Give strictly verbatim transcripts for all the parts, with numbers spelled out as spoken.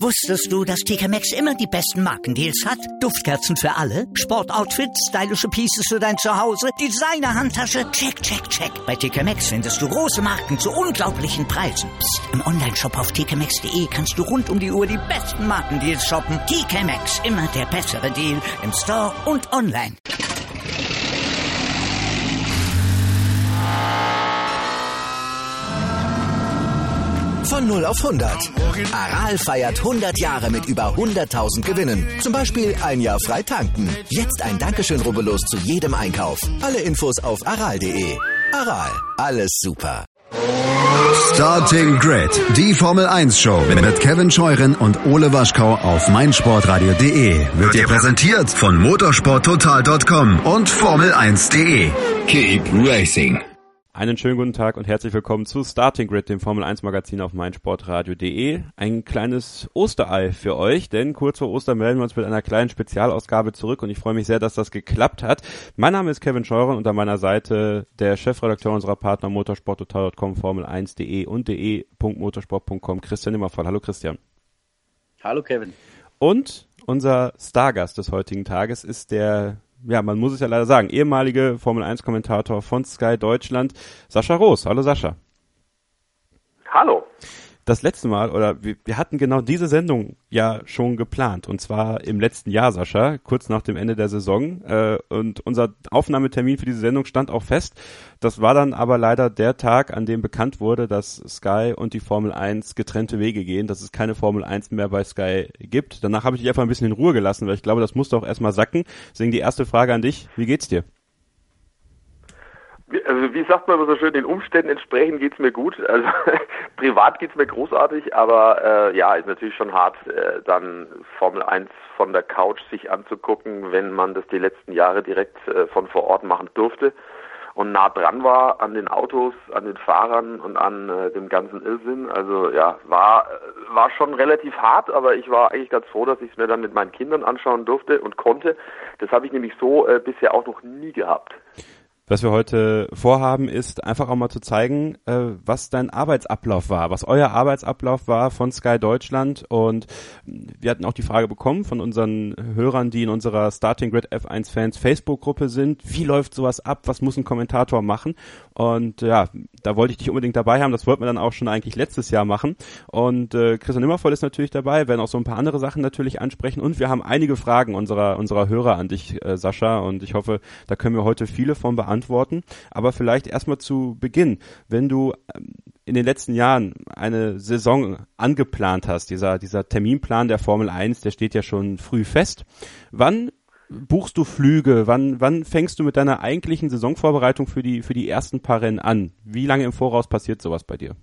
Wusstest du, dass T K Maxx immer die besten Markendeals hat? Duftkerzen für alle, Sportoutfits, stylische Pieces für dein Zuhause, Designer-Handtasche, check, check, check. Bei T K Maxx findest du große Marken zu unglaublichen Preisen. Psst. Im Onlineshop auf t k maxx punkt d e kannst du rund um die Uhr die besten Markendeals shoppen. T K Maxx, immer der bessere Deal im Store und online. Von null auf hundert. Aral feiert hundert Jahre mit über hunderttausend Gewinnen. Zum Beispiel ein Jahr frei tanken. Jetzt ein Dankeschön, rubbellos zu jedem Einkauf. Alle Infos auf aral punkt de. Aral, alles super. Starting Grid, die Formel eins Show mit Kevin Scheuren und Ole Waschkau auf meinsportradio punkt de wird dir präsentiert von motorsporttotal punkt com und formel eins punkt de. Keep racing. Einen schönen guten Tag und herzlich willkommen zu Starting Grid, dem Formel eins Magazin auf meinsportradio punkt de. Ein kleines Osterei für euch, denn kurz vor Ostern melden wir uns mit einer kleinen Spezialausgabe zurück und ich freue mich sehr, dass das geklappt hat. Mein Name ist Kevin Scheuren und an meiner Seite der Chefredakteur unserer Partner motorsporttotal punkt com, formel eins punkt de und de punkt motorsport punkt com, Christian Nimmervoll. Hallo Christian. Hallo Kevin. Und unser Stargast des heutigen Tages ist der, ja, man muss es ja leider sagen, ehemalige Formel eins Kommentator von Sky Deutschland, Sascha Roos. Hallo Sascha. Hallo. Das letzte Mal, oder wir, wir hatten genau diese Sendung ja schon geplant, und zwar im letzten Jahr, Sascha, kurz nach dem Ende der Saison, äh, und unser Aufnahmetermin für diese Sendung stand auch fest. Das war dann aber leider der Tag, an dem bekannt wurde, dass Sky und die Formel eins getrennte Wege gehen, dass es keine Formel eins mehr bei Sky gibt. Danach habe ich dich einfach ein bisschen in Ruhe gelassen, weil ich glaube, das musste auch erstmal sacken. Deswegen die erste Frage an dich, wie geht's dir? Also wie sagt man immer so schön, den Umständen entsprechend geht's mir gut. Also privat geht's mir großartig, aber äh, ja, ist natürlich schon hart, äh, dann Formel eins von der Couch sich anzugucken, wenn man das die letzten Jahre direkt äh, von vor Ort machen durfte und nah dran war an den Autos, an den Fahrern und an äh, dem ganzen Irrsinn. Also ja, war war schon relativ hart, aber ich war eigentlich ganz froh, dass ich es mir dann mit meinen Kindern anschauen durfte und konnte. Das habe ich nämlich so äh, bisher auch noch nie gehabt. Was wir heute vorhaben, ist einfach auch mal zu zeigen, äh, was dein Arbeitsablauf war, was euer Arbeitsablauf war von Sky Deutschland. Und wir hatten auch die Frage bekommen von unseren Hörern, die in unserer Starting Grid F eins Fans Facebook-Gruppe sind, wie läuft sowas ab, was muss ein Kommentator machen? Und ja, da wollte ich dich unbedingt dabei haben, das wollten wir dann auch schon eigentlich letztes Jahr machen. Und äh, Christian Nimmervoll ist natürlich dabei, werden auch so ein paar andere Sachen natürlich ansprechen. Und wir haben einige Fragen unserer unserer Hörer an dich, äh, Sascha, und ich hoffe, da können wir heute viele von beantworten. Antworten. Aber vielleicht erstmal zu Beginn, wenn du in den letzten Jahren eine Saison angeplant hast, dieser, dieser Terminplan der Formel eins, der steht ja schon früh fest. Wann buchst du Flüge? Wann, wann fängst du mit deiner eigentlichen Saisonvorbereitung für die, für die ersten paar Rennen an? Wie lange im Voraus passiert sowas bei dir?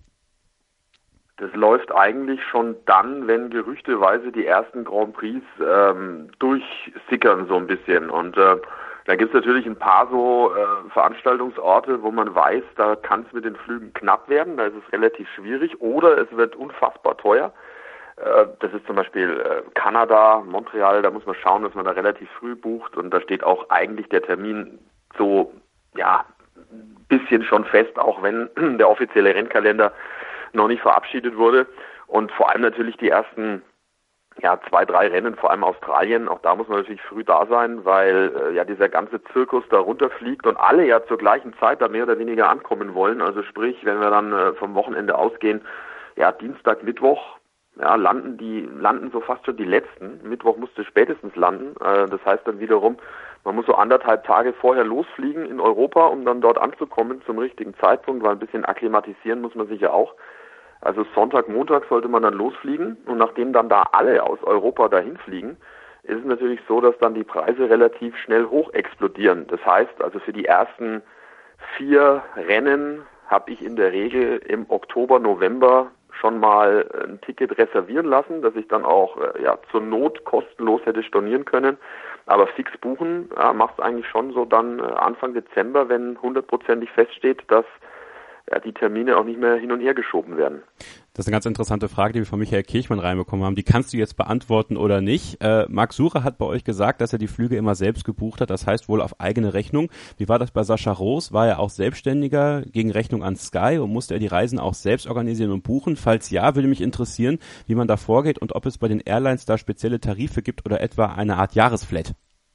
Das läuft eigentlich schon dann, wenn gerüchteweise die ersten Grand Prix ähm, durchsickern so ein bisschen und äh, da gibt es natürlich ein paar so äh, Veranstaltungsorte, wo man weiß, da kann es mit den Flügen knapp werden, da ist es relativ schwierig oder es wird unfassbar teuer. Äh, das ist zum Beispiel äh, Kanada, Montreal, da muss man schauen, dass man da relativ früh bucht und da steht auch eigentlich der Termin so, ja, ein bisschen schon fest, auch wenn der offizielle Rennkalender noch nicht verabschiedet wurde und vor allem natürlich die ersten ja, zwei, drei Rennen, vor allem Australien, auch da muss man natürlich früh da sein, weil äh, ja dieser ganze Zirkus da runterfliegt und alle ja zur gleichen Zeit da mehr oder weniger ankommen wollen. Also sprich, wenn wir dann äh, vom Wochenende ausgehen, ja, Dienstag, Mittwoch, ja, landen die, landen so fast schon die letzten. Mittwoch musste spätestens landen. Äh, das heißt dann wiederum, man muss so anderthalb Tage vorher losfliegen in Europa, um dann dort anzukommen zum richtigen Zeitpunkt, weil ein bisschen akklimatisieren muss man sich ja auch. Also Sonntag, Montag sollte man dann losfliegen und nachdem dann da alle aus Europa dahin fliegen, ist es natürlich so, dass dann die Preise relativ schnell hoch explodieren. Das heißt, also für die ersten vier Rennen habe ich in der Regel im Oktober, November schon mal ein Ticket reservieren lassen, dass ich dann auch ja zur Not kostenlos hätte stornieren können. Aber fix buchen ja, macht es eigentlich schon so dann Anfang Dezember, wenn hundertprozentig feststeht, dass ja, die Termine auch nicht mehr hin und her geschoben werden. Das ist eine ganz interessante Frage, die wir von Michael Kirchmann reinbekommen haben. Die kannst du jetzt beantworten oder nicht. Äh, Marc Sucher hat bei euch gesagt, dass er die Flüge immer selbst gebucht hat, das heißt wohl auf eigene Rechnung. Wie war das bei Sascha Roos? War er auch Selbstständiger gegen Rechnung an Sky und musste er die Reisen auch selbst organisieren und buchen? Falls ja, würde mich interessieren, wie man da vorgeht und ob es bei den Airlines da spezielle Tarife gibt oder etwa eine Art Jahresflat.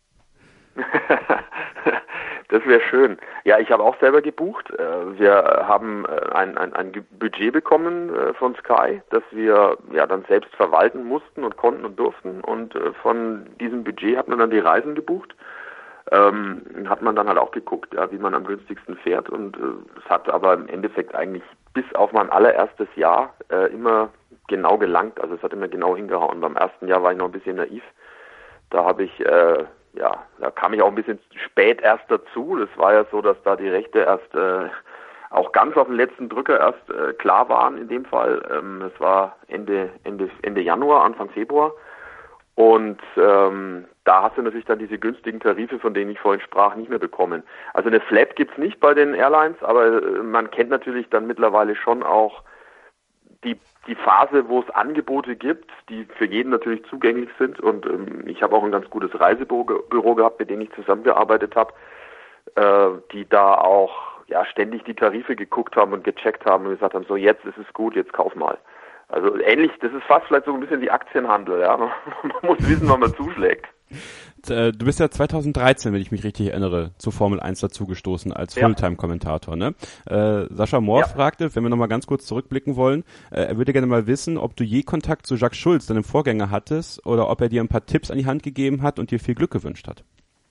Das wäre schön. Ja, ich habe auch selber gebucht. Wir haben ein, ein, ein Budget bekommen von Sky, das wir ja dann selbst verwalten mussten und konnten und durften. Und von diesem Budget hat man dann die Reisen gebucht. Ähm, hat man dann halt auch geguckt, ja, wie man am günstigsten fährt. Und es äh, hat aber im Endeffekt eigentlich bis auf mein allererstes Jahr äh, immer genau gelangt. Also es hat immer genau hingehauen. Beim ersten Jahr war ich noch ein bisschen naiv. Da habe ich äh, Ja, da kam ich auch ein bisschen spät erst dazu. Das war ja so, dass da die Rechte erst äh, auch ganz auf den letzten Drücker erst äh, klar waren in dem Fall. Ähm, es war Ende, Ende, Ende Januar, Anfang Februar. Und ähm, da hast du natürlich dann diese günstigen Tarife, von denen ich vorhin sprach, nicht mehr bekommen. Also eine Flat gibt's nicht bei den Airlines, aber äh, man kennt natürlich dann mittlerweile schon auch die die Phase, wo es Angebote gibt, die für jeden natürlich zugänglich sind. Und ähm, ich habe auch ein ganz gutes Reisebüro gehabt, mit dem ich zusammengearbeitet habe, äh, die da auch ja ständig die Tarife geguckt haben und gecheckt haben und gesagt haben, so jetzt ist es gut, jetzt kauf mal. Also ähnlich, das ist fast vielleicht so ein bisschen wie Aktienhandel, ja. Man muss wissen, wann man zuschlägt. Du bist ja zweitausenddreizehn, wenn ich mich richtig erinnere, zur Formel eins dazugestoßen als ja. Fulltime-Kommentator. Ne? Äh, Sascha Mohr ja. fragte, wenn wir nochmal ganz kurz zurückblicken wollen, äh, er würde gerne mal wissen, ob du je Kontakt zu Jacques Schulz, deinem Vorgänger, hattest oder ob er dir ein paar Tipps an die Hand gegeben hat und dir viel Glück gewünscht hat.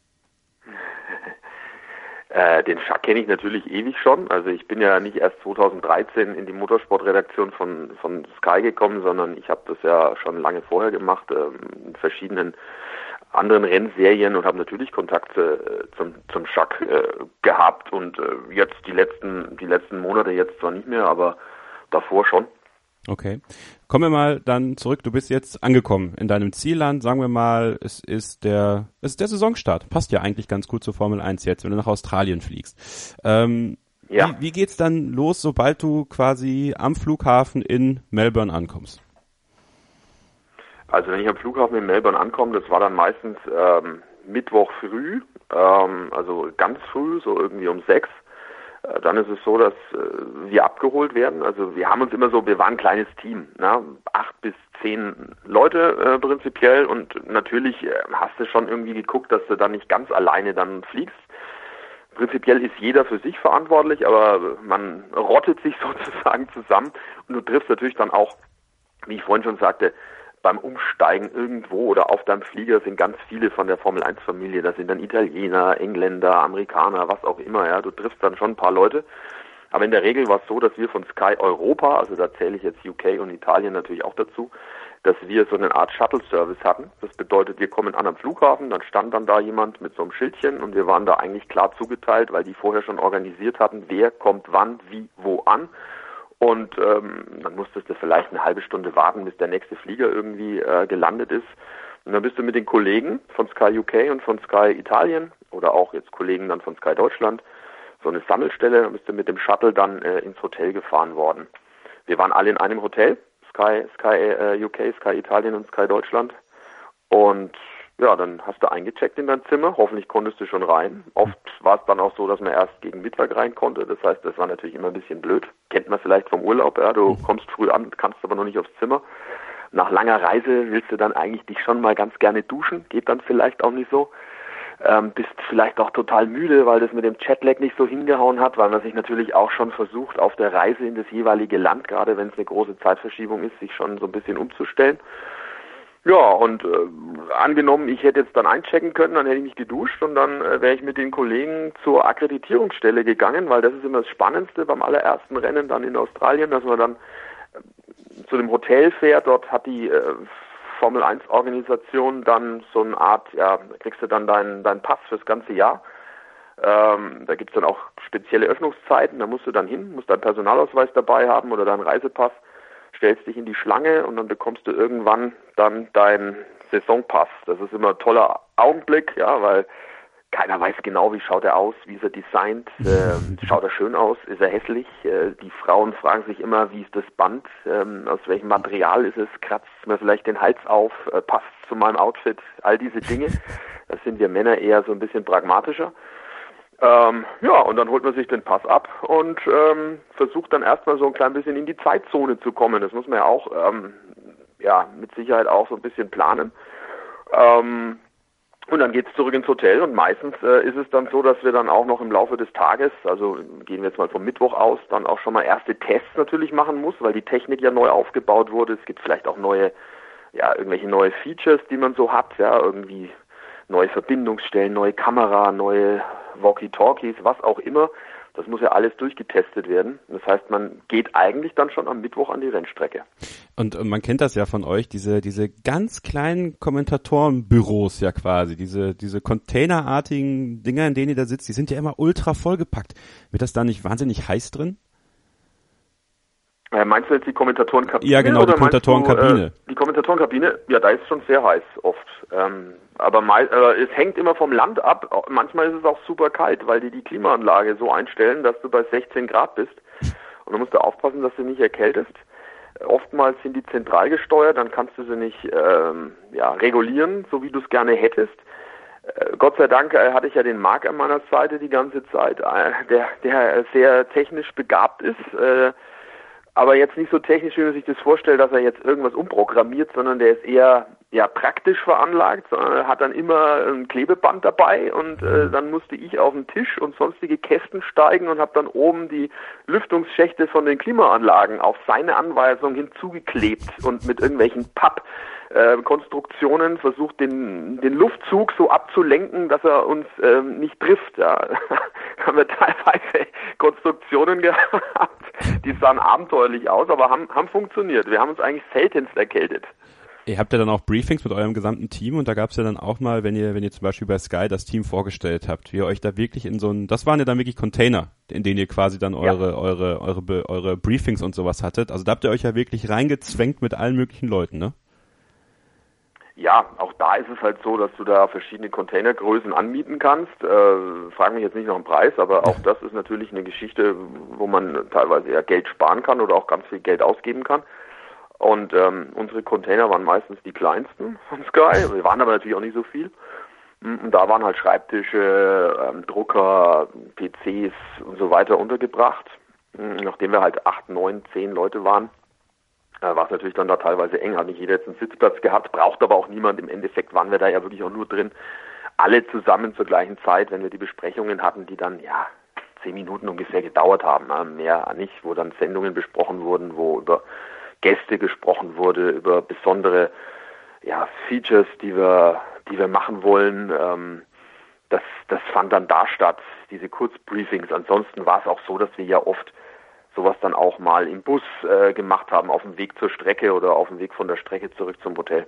Äh, den Jacques kenne ich natürlich ewig schon. Also ich bin ja nicht erst zweitausenddreizehn in die Motorsportredaktion von von Sky gekommen, sondern ich habe das ja schon lange vorher gemacht, ähm, in verschiedenen anderen Rennserien und habe natürlich Kontakt äh, zum zum Jacques äh, gehabt und äh, jetzt die letzten die letzten Monate jetzt zwar nicht mehr, aber davor schon. Okay. Kommen wir mal dann zurück. Du bist jetzt angekommen in deinem Zielland. Sagen wir mal, es ist der, es ist der Saisonstart. Passt ja eigentlich ganz gut zur Formel eins jetzt, wenn du nach Australien fliegst. Ähm, ja. Wie, wie geht's dann los, sobald du quasi am Flughafen in Melbourne ankommst? Also wenn ich am Flughafen in Melbourne ankomme, das war dann meistens ähm, Mittwoch früh, ähm, also ganz früh, so irgendwie um sechs. Äh, dann ist es so, dass äh, wir abgeholt werden. Also wir haben uns immer so, wir waren ein kleines Team, ne? acht bis zehn Leute äh, prinzipiell und natürlich äh, hast du schon irgendwie geguckt, dass du dann nicht ganz alleine dann fliegst. Prinzipiell ist jeder für sich verantwortlich, aber man rottet sich sozusagen zusammen und du triffst natürlich dann auch, wie ich vorhin schon sagte, beim Umsteigen irgendwo oder auf deinem Flieger sind ganz viele von der Formel eins Familie. Das sind dann Italiener, Engländer, Amerikaner, was auch immer. Ja, du triffst dann schon ein paar Leute. Aber in der Regel war es so, dass wir von Sky Europa, also da zähle ich jetzt U K und Italien natürlich auch dazu, dass wir so eine Art Shuttle-Service hatten. Das bedeutet, wir kommen an am Flughafen, dann stand dann da jemand mit so einem Schildchen und wir waren da eigentlich klar zugeteilt, weil die vorher schon organisiert hatten, wer kommt wann, wie, wo an. Und ähm, dann musstest du vielleicht eine halbe Stunde warten, bis der nächste Flieger irgendwie äh, gelandet ist. Und dann bist du mit den Kollegen von Sky U K und von Sky Italien oder auch jetzt Kollegen dann von Sky Deutschland, so eine Sammelstelle, dann bist du mit dem Shuttle dann äh, ins Hotel gefahren worden. Wir waren alle in einem Hotel, Sky, Sky äh, U K, Sky Italien und Sky Deutschland. Und ja, dann hast du eingecheckt in dein Zimmer, hoffentlich konntest du schon rein. Oft war es dann auch so, dass man erst gegen Mittag rein konnte, das heißt, das war natürlich immer ein bisschen blöd. Kennt man vielleicht vom Urlaub, ja, du kommst früh an, kannst aber noch nicht aufs Zimmer. Nach langer Reise willst du dann eigentlich dich schon mal ganz gerne duschen, geht dann vielleicht auch nicht so. Ähm, bist vielleicht auch total müde, weil das mit dem Jetlag nicht so hingehauen hat, weil man sich natürlich auch schon versucht, auf der Reise in das jeweilige Land, gerade wenn es eine große Zeitverschiebung ist, sich schon so ein bisschen umzustellen. Ja, und äh, angenommen, ich hätte jetzt dann einchecken können, dann hätte ich mich geduscht und dann äh, wäre ich mit den Kollegen zur Akkreditierungsstelle gegangen, weil das ist immer das Spannendste beim allerersten Rennen dann in Australien, dass man dann äh, zu dem Hotel fährt. Dort hat die äh, Formel eins Organisation dann so eine Art, ja, da kriegst du dann deinen deinen Pass fürs ganze Jahr. Ähm, da gibt's dann auch spezielle Öffnungszeiten, da musst du dann hin, musst deinen Personalausweis dabei haben oder deinen Reisepass. Stellst dich in die Schlange und dann bekommst du irgendwann dann deinen Saisonpass. Das ist immer ein toller Augenblick, ja, weil keiner weiß genau, wie schaut er aus, wie ist er designt, äh, schaut er schön aus, ist er hässlich. Äh, die Frauen fragen sich immer, wie ist das Band, ähm, aus welchem Material ist es, kratzt mir vielleicht den Hals auf, äh, passt zu meinem Outfit, all diese Dinge. Da sind wir Männer eher so ein bisschen pragmatischer. Ähm, ja, und dann holt man sich den Pass ab und ähm, versucht dann erstmal so ein klein bisschen in die Zeitzone zu kommen. Das muss man ja auch, ähm, ja, mit Sicherheit auch so ein bisschen planen. Ähm, Und dann geht's zurück ins Hotel und meistens äh, ist es dann so, dass wir dann auch noch im Laufe des Tages, also gehen wir jetzt mal vom Mittwoch aus, dann auch schon mal erste Tests natürlich machen muss, weil die Technik ja neu aufgebaut wurde. Es gibt vielleicht auch neue, ja, irgendwelche neue Features, die man so hat, ja, irgendwie neue Verbindungsstellen, neue Kamera, neue Walkie-Talkies, was auch immer. Das muss ja alles durchgetestet werden. Das heißt, man geht eigentlich dann schon am Mittwoch an die Rennstrecke. Und, und man kennt das ja von euch, diese diese ganz kleinen Kommentatorenbüros ja quasi, diese diese containerartigen Dinger, in denen ihr da sitzt, die sind ja immer ultra vollgepackt. Wird das da nicht wahnsinnig heiß drin? Äh, meinst du jetzt die Kommentatorenkabine? Ja, genau, die Kommentatorenkabine. Äh, die Kommentatorenkabine, ja, da ist schon sehr heiß oft. Ähm, aber mei- äh, es hängt immer vom Land ab. Manchmal ist es auch super kalt, weil die die Klimaanlage so einstellen, dass du bei sechzehn Grad bist. Und dann musst du aufpassen, dass du nicht erkältest. Oftmals sind die zentral gesteuert, dann kannst du sie nicht ähm, ja, regulieren, so wie du es gerne hättest. Äh, Gott sei Dank äh, hatte ich ja den Marc an meiner Seite die ganze Zeit, äh, der, der sehr technisch begabt ist, äh, aber jetzt nicht so technisch, wie man sich das vorstellt, dass er jetzt irgendwas umprogrammiert, sondern der ist eher ja praktisch veranlagt, sondern er hat dann immer ein Klebeband dabei und äh, dann musste ich auf den Tisch und sonstige Kästen steigen und habe dann oben die Lüftungsschächte von den Klimaanlagen auf seine Anweisung hinzugeklebt und mit irgendwelchen Papp äh, Konstruktionen versucht, den den Luftzug so abzulenken, dass er uns ähm, nicht trifft. Ja. Haben wir teilweise Konstruktionen gehabt, die sahen abenteuerlich aus, aber haben haben funktioniert. Wir haben uns eigentlich seltenst erkältet. Ihr habt ja dann auch Briefings mit eurem gesamten Team und da gab es ja dann auch mal, wenn ihr wenn ihr zum Beispiel bei Sky das Team vorgestellt habt, wie ihr euch da wirklich in so ein, das waren ja dann wirklich Container, in denen ihr quasi dann eure ja. eure eure eure Briefings und sowas hattet. Also da habt ihr euch ja wirklich reingezwängt mit allen möglichen Leuten, ne? Ja, auch da ist es halt so, dass du da verschiedene Containergrößen anmieten kannst. Äh, frag mich jetzt nicht nach dem Preis, aber auch das ist natürlich eine Geschichte, wo man teilweise ja Geld sparen kann oder auch ganz viel Geld ausgeben kann. Und ähm, unsere Container waren meistens die kleinsten von Sky. Wir waren aber natürlich auch nicht so viel. Und da waren halt Schreibtische, ähm, Drucker, P Cs und so weiter untergebracht. Nachdem wir halt acht, neun, zehn Leute waren, äh, war es natürlich dann da teilweise eng. Hat nicht jeder jetzt einen Sitzplatz gehabt, braucht aber auch niemand. Im Endeffekt waren wir da ja wirklich auch nur drin. Alle zusammen zur gleichen Zeit, wenn wir die Besprechungen hatten, die dann, ja, zehn Minuten ungefähr gedauert haben. Ne? Mehr nicht, wo dann Sendungen besprochen wurden, wo über Gäste gesprochen wurde, über besondere ja, Features, die wir, die wir machen wollen. Ähm, das, das fand dann da statt, diese Kurzbriefings. Ansonsten war es auch so, dass wir ja oft sowas dann auch mal im Bus äh, gemacht haben, auf dem Weg zur Strecke oder auf dem Weg von der Strecke zurück zum Hotel.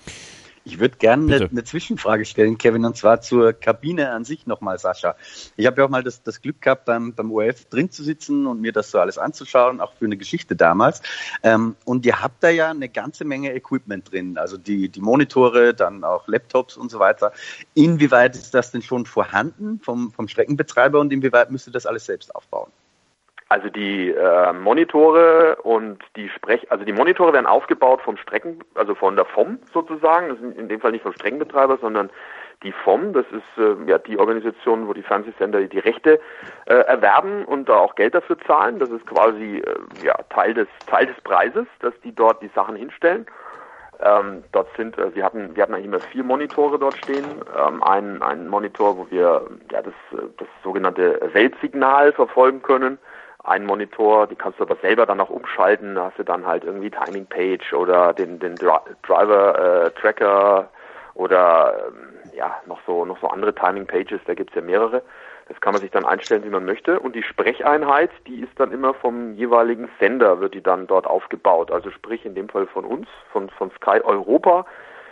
Ich würde gerne eine, eine Zwischenfrage stellen, Kevin, und zwar zur Kabine an sich nochmal, Sascha. Ich habe ja auch mal das, das Glück gehabt, beim, beim O R F drin zu sitzen und mir das so alles anzuschauen, auch für eine Geschichte damals. Ähm, und ihr habt da ja eine ganze Menge Equipment drin, also die, die Monitore, dann auch Laptops und so weiter. Inwieweit ist das denn schon vorhanden vom, vom Streckenbetreiber und inwieweit müsst ihr das alles selbst aufbauen? Also die äh, Monitore und die Sprech, also die Monitore werden aufgebaut vom Strecken, also von der F O M sozusagen. Das ist in dem Fall nicht vom Streckenbetreiber, sondern die F O M. Das ist äh, ja die Organisation, wo die Fernsehsender die Rechte äh, erwerben und da auch Geld dafür zahlen. Das ist quasi äh, ja Teil des Teil des Preises, dass die dort die Sachen hinstellen. Ähm, dort sind, äh, wir hatten, wir hatten eigentlich immer vier Monitore dort stehen. Ähm, einen, einen Monitor, wo wir ja das, das sogenannte Weltsignal verfolgen können. Ein Monitor, die kannst du aber selber dann auch umschalten, da hast du dann halt irgendwie Timing Page oder den, den Dri- Driver äh, Tracker oder ähm, ja noch so noch so andere Timing Pages, da gibt's ja mehrere. Das kann man sich dann einstellen, wie man möchte. Und die Sprecheinheit, die ist dann immer vom jeweiligen Sender, wird die dann dort aufgebaut. Also sprich in dem Fall von uns, von, von Sky Europa.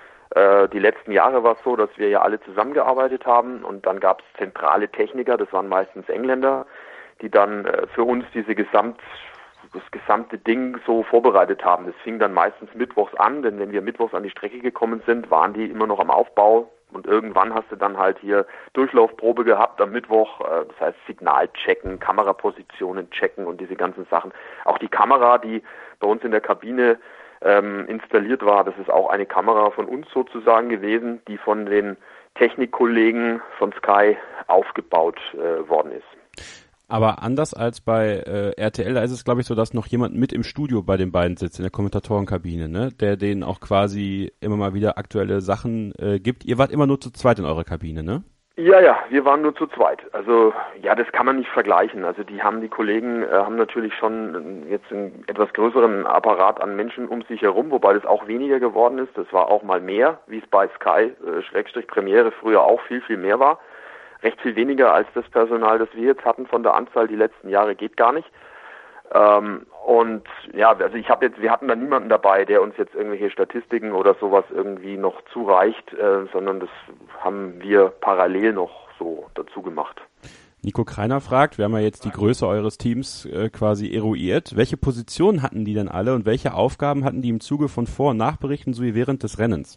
Äh, die letzten Jahre war es so, dass wir ja alle zusammengearbeitet haben und dann gab's zentrale Techniker, das waren meistens Engländer, die dann äh, für uns diese Gesamt, das gesamte Ding so vorbereitet haben. Das fing dann meistens mittwochs an, denn wenn wir mittwochs an die Strecke gekommen sind, waren die immer noch am Aufbau, Und irgendwann hast du dann halt hier Durchlaufprobe gehabt am Mittwoch, äh, das heißt Signal checken, Kamerapositionen checken und diese ganzen Sachen. Auch die Kamera, die bei uns in der Kabine ähm, installiert war, das ist auch eine Kamera von uns sozusagen gewesen, die von den Technikkollegen von Sky aufgebaut äh, worden ist. Aber anders als bei äh, R T L, da ist es, glaube ich, so, dass noch jemand mit im Studio bei den beiden sitzt, in der Kommentatorenkabine, ne? Der denen auch quasi immer mal wieder aktuelle Sachen äh, gibt. Ihr wart immer nur zu zweit in eurer Kabine, ne? Ja, ja, wir waren nur zu zweit. Also ja, das kann man nicht vergleichen. Also die haben, die Kollegen äh, haben natürlich schon jetzt einen etwas größeren Apparat an Menschen um sich herum, wobei das auch weniger geworden ist. Das war auch mal mehr, wie es bei Sky äh, Schrägstrich Premiere früher auch viel, viel mehr war. Recht viel weniger als das Personal, das wir jetzt hatten von der Anzahl die letzten Jahre, geht gar nicht. Ähm, und ja, also ich habe jetzt, wir hatten da niemanden dabei, der uns jetzt irgendwelche Statistiken oder sowas irgendwie noch zureicht, äh, sondern das haben wir parallel noch so dazu gemacht. Nico Kreiner fragt, wir haben ja jetzt die Größe eures Teams äh, quasi eruiert. Welche Positionen hatten die denn alle und welche Aufgaben hatten die im Zuge von Vor- und Nachberichten sowie während des Rennens?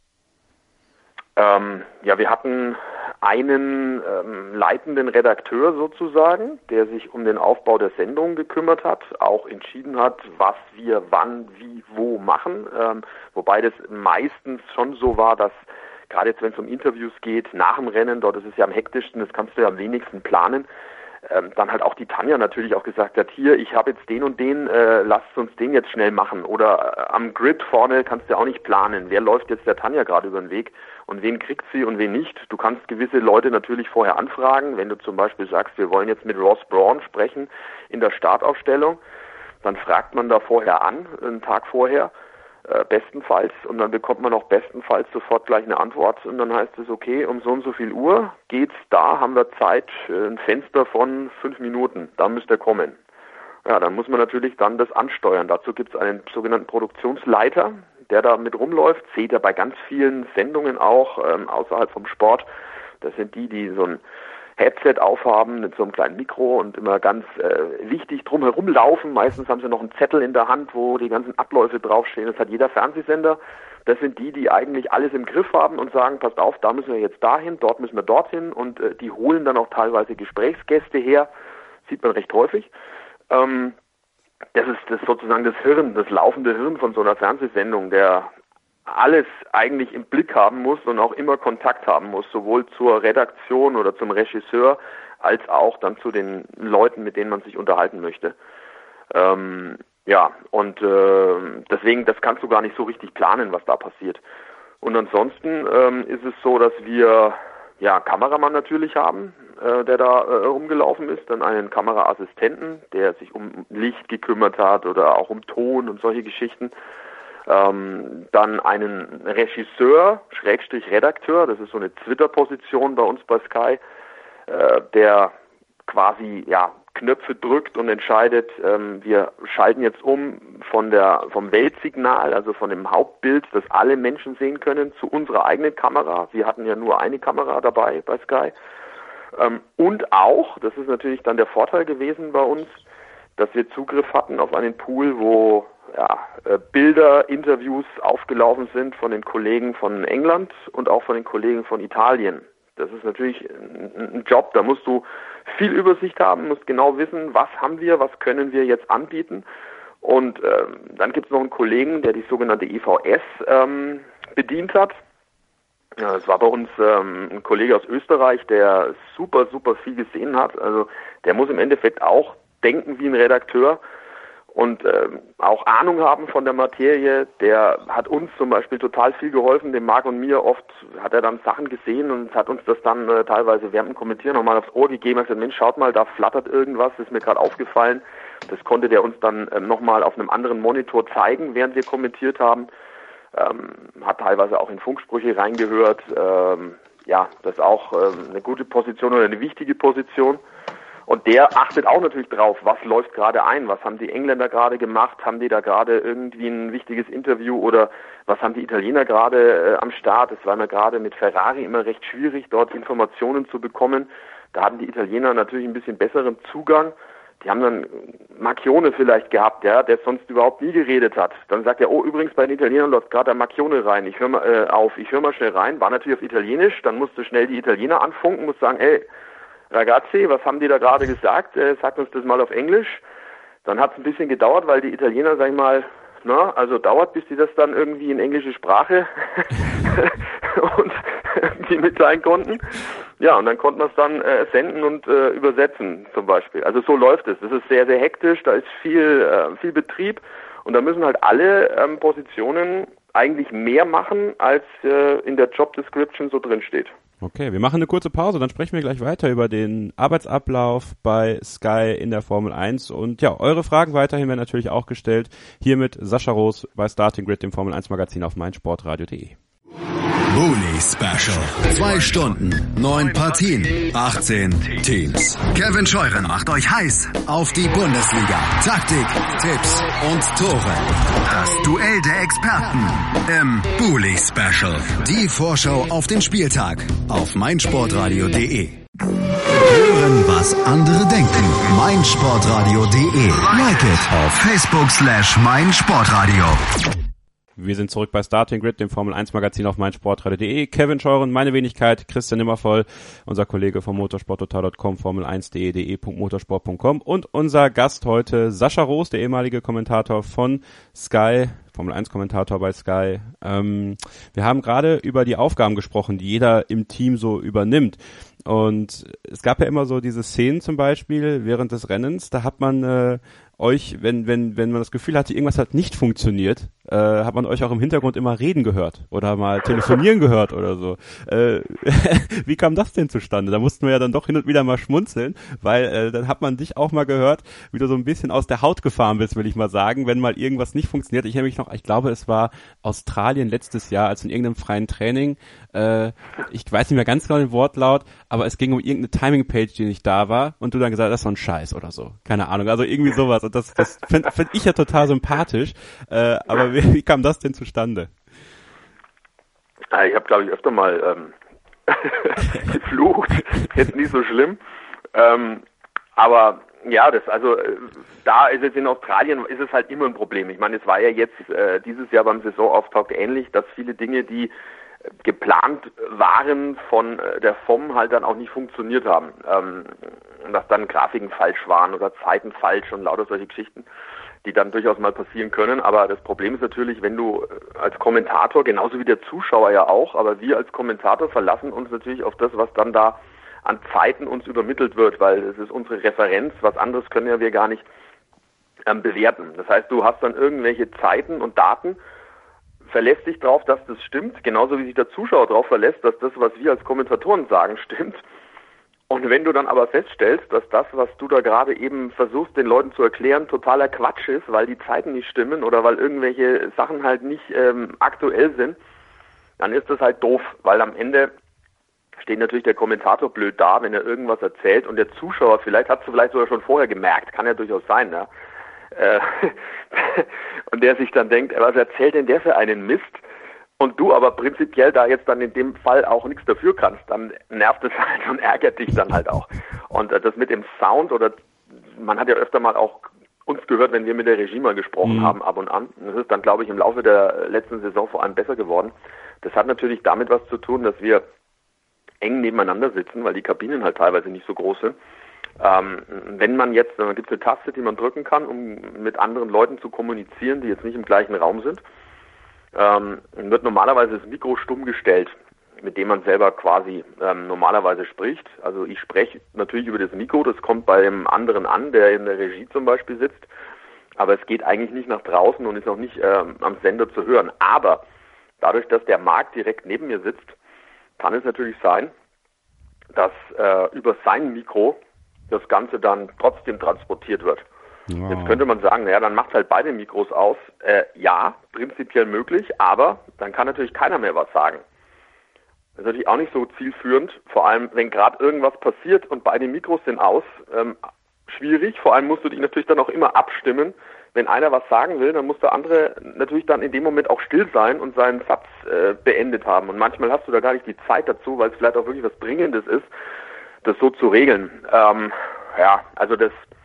Ähm, ja, wir hatten einen ähm, leitenden Redakteur sozusagen, der sich um den Aufbau der Sendung gekümmert hat, auch entschieden hat, was wir wann, wie, wo machen, ähm, wobei das meistens schon so war, dass gerade jetzt, wenn es um Interviews geht, nach dem Rennen, dort ist es ja am hektischsten, das kannst du ja am wenigsten planen, ähm, dann halt auch die Tanja natürlich auch gesagt hat, hier, ich habe jetzt den und den, äh, lasst uns den jetzt schnell machen. Oder äh, am Grid vorne kannst du ja auch nicht planen, wer läuft jetzt der Tanja gerade über den Weg und wen kriegt sie und wen nicht. Du kannst gewisse Leute natürlich vorher anfragen, wenn du zum Beispiel sagst, wir wollen jetzt mit Ross Brawn sprechen in der Startaufstellung, dann fragt man da vorher an, einen Tag vorher, äh, bestenfalls, und dann bekommt man auch bestenfalls sofort gleich eine Antwort und dann heißt es, okay, um so und so viel Uhr geht's da, haben wir Zeit, äh, ein Fenster von fünf Minuten, da müsst ihr kommen. Ja, dann muss man natürlich dann das ansteuern. Dazu gibt es einen sogenannten Produktionsleiter, der da mit rumläuft, seht ihr bei ganz vielen Sendungen auch, ähm, außerhalb vom Sport. Das sind die, die so ein Headset aufhaben mit so einem kleinen Mikro und immer ganz äh, wichtig drumherum laufen. Meistens haben sie noch einen Zettel in der Hand, wo die ganzen Abläufe draufstehen. Das hat jeder Fernsehsender. Das sind die, die eigentlich alles im Griff haben und sagen, passt auf, da müssen wir jetzt dahin, dort müssen wir dorthin. Und äh, die holen dann auch teilweise Gesprächsgäste her. Sieht man recht häufig. Ähm, das ist das sozusagen das Hirn, das laufende Hirn von so einer Fernsehsendung, der alles eigentlich im Blick haben muss und auch immer Kontakt haben muss, sowohl zur Redaktion oder zum Regisseur, als auch dann zu den Leuten, mit denen man sich unterhalten möchte. Ähm, ja, und äh, deswegen, das kannst du gar nicht so richtig planen, was da passiert. Und ansonsten ähm, ist es so, dass wir ja Kameramann natürlich haben, äh, der da äh, rumgelaufen ist, dann einen Kameraassistenten, der sich um Licht gekümmert hat oder auch um Ton und solche Geschichten. Ähm, dann einen Regisseur, Schrägstrich Redakteur, das ist so eine Twitter-Position bei uns bei Sky, äh, der quasi ja Knöpfe drückt und entscheidet, ähm, wir schalten jetzt um von der vom Weltsignal, also von dem Hauptbild, das alle Menschen sehen können, zu unserer eigenen Kamera. Wir hatten ja nur eine Kamera dabei bei Sky. Ähm, und auch, das ist natürlich dann der Vorteil gewesen bei uns, dass wir Zugriff hatten auf einen Pool, wo ja, äh, Bilder, Interviews aufgelaufen sind von den Kollegen von England und auch von den Kollegen von Italien. Das ist natürlich ein, ein Job, da musst du viel Übersicht haben, musst genau wissen, was haben wir, was können wir jetzt anbieten. Und ähm, dann gibt es noch einen Kollegen, der die sogenannte E V S ähm, bedient hat. Ja, das war bei uns ähm, ein Kollege aus Österreich, der super, super viel gesehen hat. Also der muss im Endeffekt auch denken wie ein Redakteur und ähm, auch Ahnung haben von der Materie. Der hat uns zum Beispiel total viel geholfen, dem Marc und mir. Oft hat er dann Sachen gesehen und hat uns das dann äh, teilweise während dem Kommentieren nochmal aufs Ohr gegeben. Er hat gesagt, Mensch, schaut mal, da flattert irgendwas, das ist mir gerade aufgefallen. Das konnte der uns dann ähm, nochmal auf einem anderen Monitor zeigen, während wir kommentiert haben. Ähm, hat teilweise auch in Funksprüche reingehört. Ähm, ja, das ist auch ähm, eine gute Position oder eine wichtige Position. Und der achtet auch natürlich drauf, was läuft gerade ein, was haben die Engländer gerade gemacht, haben die da gerade irgendwie ein wichtiges Interview oder was haben die Italiener gerade äh, am Start. Es war mir gerade mit Ferrari immer recht schwierig, dort Informationen zu bekommen. Da hatten die Italiener natürlich ein bisschen besseren Zugang. die haben dann Marchione vielleicht gehabt, ja, der sonst überhaupt nie geredet hat. Dann sagt er, oh, übrigens bei den Italienern läuft gerade der Marchione rein. Ich höre mal äh, auf, ich höre mal schnell rein. War natürlich auf Italienisch, dann musste schnell die Italiener anfunken, muss sagen, hey, Ragazzi, was haben die da gerade gesagt? Äh, sagt uns das mal auf Englisch. Dann hat es ein bisschen gedauert, weil die Italiener, sag ich mal, na, also dauert, bis die das dann irgendwie in englische Sprache und irgendwie mitteilen konnten. Ja, und dann konnten wir es dann äh, senden und äh, übersetzen zum Beispiel. Also so läuft es. Das ist sehr, sehr hektisch, da ist viel, äh, viel Betrieb und da müssen halt alle ähm, Positionen eigentlich mehr machen, als äh, in der Job Description so drin steht. Okay, wir machen eine kurze Pause, dann sprechen wir gleich weiter über den Arbeitsablauf bei Sky in der Formel eins und ja, eure Fragen weiterhin werden natürlich auch gestellt. Hier mit Sascha Roos bei Starting Grid, dem Formel eins Magazin auf meinsportradio punkt de. Bully Special. Zwei Stunden, neun Partien, achtzehn Teams. Kevin Scheuren macht euch heiß auf die Bundesliga. Taktik, Tipps und Tore. Das Duell der Experten im Bully Special. Die Vorschau auf den Spieltag auf meinsportradio punkt de. Hören, was andere denken. meinsportradio punkt de. Like it auf Facebook slash meinsportradio. Wir sind zurück bei Starting Grid, dem Formel eins Magazin auf meinsportradio punkt de. Kevin Scheuren, meine Wenigkeit, Christian Nimmervoll, unser Kollege von motorsporttotal punkt com, formel eins punkt de, de punkt motorsport punkt com und unser Gast heute, Sascha Roos, der ehemalige Kommentator von Sky, Formel eins Kommentator bei Sky. Ähm, wir haben gerade über die Aufgaben gesprochen, die jeder im Team so übernimmt. Und es gab ja immer so diese Szenen zum Beispiel während des Rennens, da hat man äh, euch, wenn wenn wenn man das Gefühl hatte, irgendwas hat nicht funktioniert, äh, hat man euch auch im Hintergrund immer reden gehört oder mal telefonieren gehört oder so. Äh, wie kam das denn zustande? Da mussten wir ja dann doch hin und wieder mal schmunzeln, weil äh, dann hat man dich auch mal gehört, wie du so ein bisschen aus der Haut gefahren bist, will ich mal sagen, wenn mal irgendwas nicht funktioniert. Ich erinnere mich noch, ich glaube, es war Australien letztes Jahr, als in irgendeinem freien Training, äh, ich weiß nicht mehr ganz genau den Wortlaut, aber es ging um irgendeine Timing-Page, die nicht da war und du dann gesagt hast, das ist so ein Scheiß oder so. Keine Ahnung, also irgendwie sowas. Und das, das finde find ich ja total sympathisch. Äh, aber wie, wie kam das denn zustande? Ich habe, glaube ich, öfter mal ähm, geflucht. Jetzt nicht so schlimm. Ähm, aber ja, das also äh, da ist es in Australien ist es halt immer ein Problem. Ich meine, es war ja jetzt äh, dieses Jahr beim Saisonauftakt ähnlich, dass viele Dinge, die geplant waren von der F O M halt dann auch nicht funktioniert haben. Ähm, dass dann Grafiken falsch waren oder Zeiten falsch und lauter solche Geschichten, die dann durchaus mal passieren können. Aber das Problem ist natürlich, wenn du als Kommentator, genauso wie der Zuschauer ja auch, aber wir als Kommentator verlassen uns natürlich auf das, was dann da an Zeiten uns übermittelt wird, weil es ist unsere Referenz, was anderes können ja wir gar nicht ähm, bewerten. Das heißt, du hast dann irgendwelche Zeiten und Daten, verlässt dich darauf, dass das stimmt, genauso wie sich der Zuschauer darauf verlässt, dass das, was wir als Kommentatoren sagen, stimmt. Und wenn du dann aber feststellst, dass das, was du da gerade eben versuchst, den Leuten zu erklären, totaler Quatsch ist, weil die Zeiten nicht stimmen oder weil irgendwelche Sachen halt nicht ähm, aktuell sind, dann ist das halt doof, weil am Ende steht natürlich der Kommentator blöd da, wenn er irgendwas erzählt und der Zuschauer, vielleicht hat es vielleicht sogar schon vorher gemerkt, kann ja durchaus sein, ja. Und der sich dann denkt, was erzählt denn der für einen Mist? Und du aber prinzipiell da jetzt dann in dem Fall auch nichts dafür kannst, dann nervt es halt und ärgert dich dann halt auch. Und das mit dem Sound oder man hat ja öfter mal auch uns gehört, wenn wir mit der Regie mal gesprochen mhm. haben, ab und an. Das ist dann, glaube ich, im Laufe der letzten Saison vor allem besser geworden. Das hat natürlich damit was zu tun, dass wir eng nebeneinander sitzen, weil die Kabinen halt teilweise nicht so groß sind. Ähm, wenn man jetzt, dann gibt es eine Taste, die man drücken kann, um mit anderen Leuten zu kommunizieren, die jetzt nicht im gleichen Raum sind, ähm, wird normalerweise das Mikro stumm gestellt, mit dem man selber quasi ähm, normalerweise spricht. Also ich spreche natürlich über das Mikro, das kommt bei dem anderen an, der in der Regie zum Beispiel sitzt, aber es geht eigentlich nicht nach draußen und ist auch nicht ähm, am Sender zu hören. Aber dadurch, dass der Marc direkt neben mir sitzt, kann es natürlich sein, dass äh, über sein Mikro das Ganze dann trotzdem transportiert wird. Wow. Jetzt könnte man sagen, naja, dann macht halt beide Mikros aus. Äh, ja, prinzipiell möglich, aber dann kann natürlich keiner mehr was sagen. Das ist natürlich auch nicht so zielführend, vor allem wenn gerade irgendwas passiert und beide Mikros sind aus. Ähm, schwierig, vor allem musst du dich natürlich dann auch immer abstimmen. Wenn einer was sagen will, dann muss der andere natürlich dann in dem Moment auch still sein und seinen Satz äh, beendet haben. Und manchmal hast du da gar nicht die Zeit dazu, weil es vielleicht auch wirklich was Dringendes ist, das so zu regeln. Ähm, ja, also das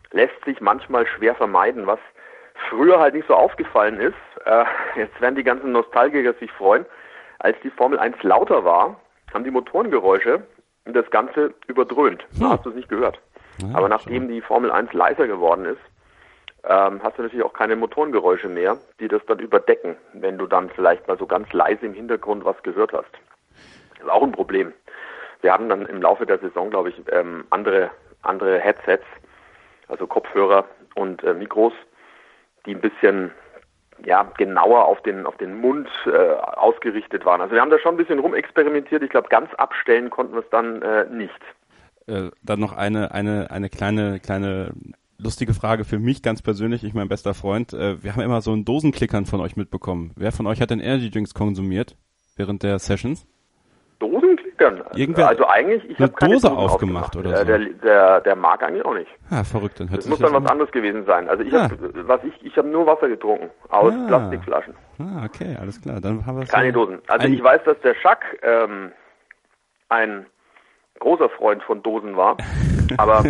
lässt sich manchmal schwer vermeiden, was früher halt nicht so aufgefallen ist. Äh, jetzt werden die ganzen Nostalgiker sich freuen. Als die Formel eins lauter war, haben die Motorengeräusche das Ganze überdröhnt. Da hm. hast du es nicht gehört. Ja, aber nachdem schon. die Formel eins leiser geworden ist, ähm, hast du natürlich auch keine Motorengeräusche mehr, die das dann überdecken, wenn du dann vielleicht mal so ganz leise im Hintergrund was gehört hast. Das ist auch ein Problem. Wir haben dann im Laufe der Saison, glaube ich, ähm, andere, andere Headsets, also Kopfhörer und äh, Mikros, die ein bisschen ja, genauer auf den, auf den Mund äh, ausgerichtet waren. Also wir haben da schon ein bisschen rumexperimentiert. Ich glaube, ganz abstellen konnten wir es dann äh, nicht. Äh, dann noch eine, eine, eine kleine, kleine lustige Frage für mich ganz persönlich, ich mein bester Freund. Äh, wir haben immer so ein Dosenklickern von euch mitbekommen. Wer von euch hat denn Energy Drinks konsumiert während der Sessions? Dosenklickern? Irgendwer also eigentlich, ich habe keine Dose Dosen aufgemacht, aufgemacht oder so. Der, der, der mag eigentlich auch nicht. Ah, verrückt. Dann hört das muss dann was an. anderes gewesen sein. Also ich ah. habe was ich, ich habe nur Wasser getrunken aus ah. Plastikflaschen. Ah, okay, alles klar. Dann haben wir keine so Dosen. Also ich weiß, dass der Schack ähm, ein großer Freund von Dosen war, aber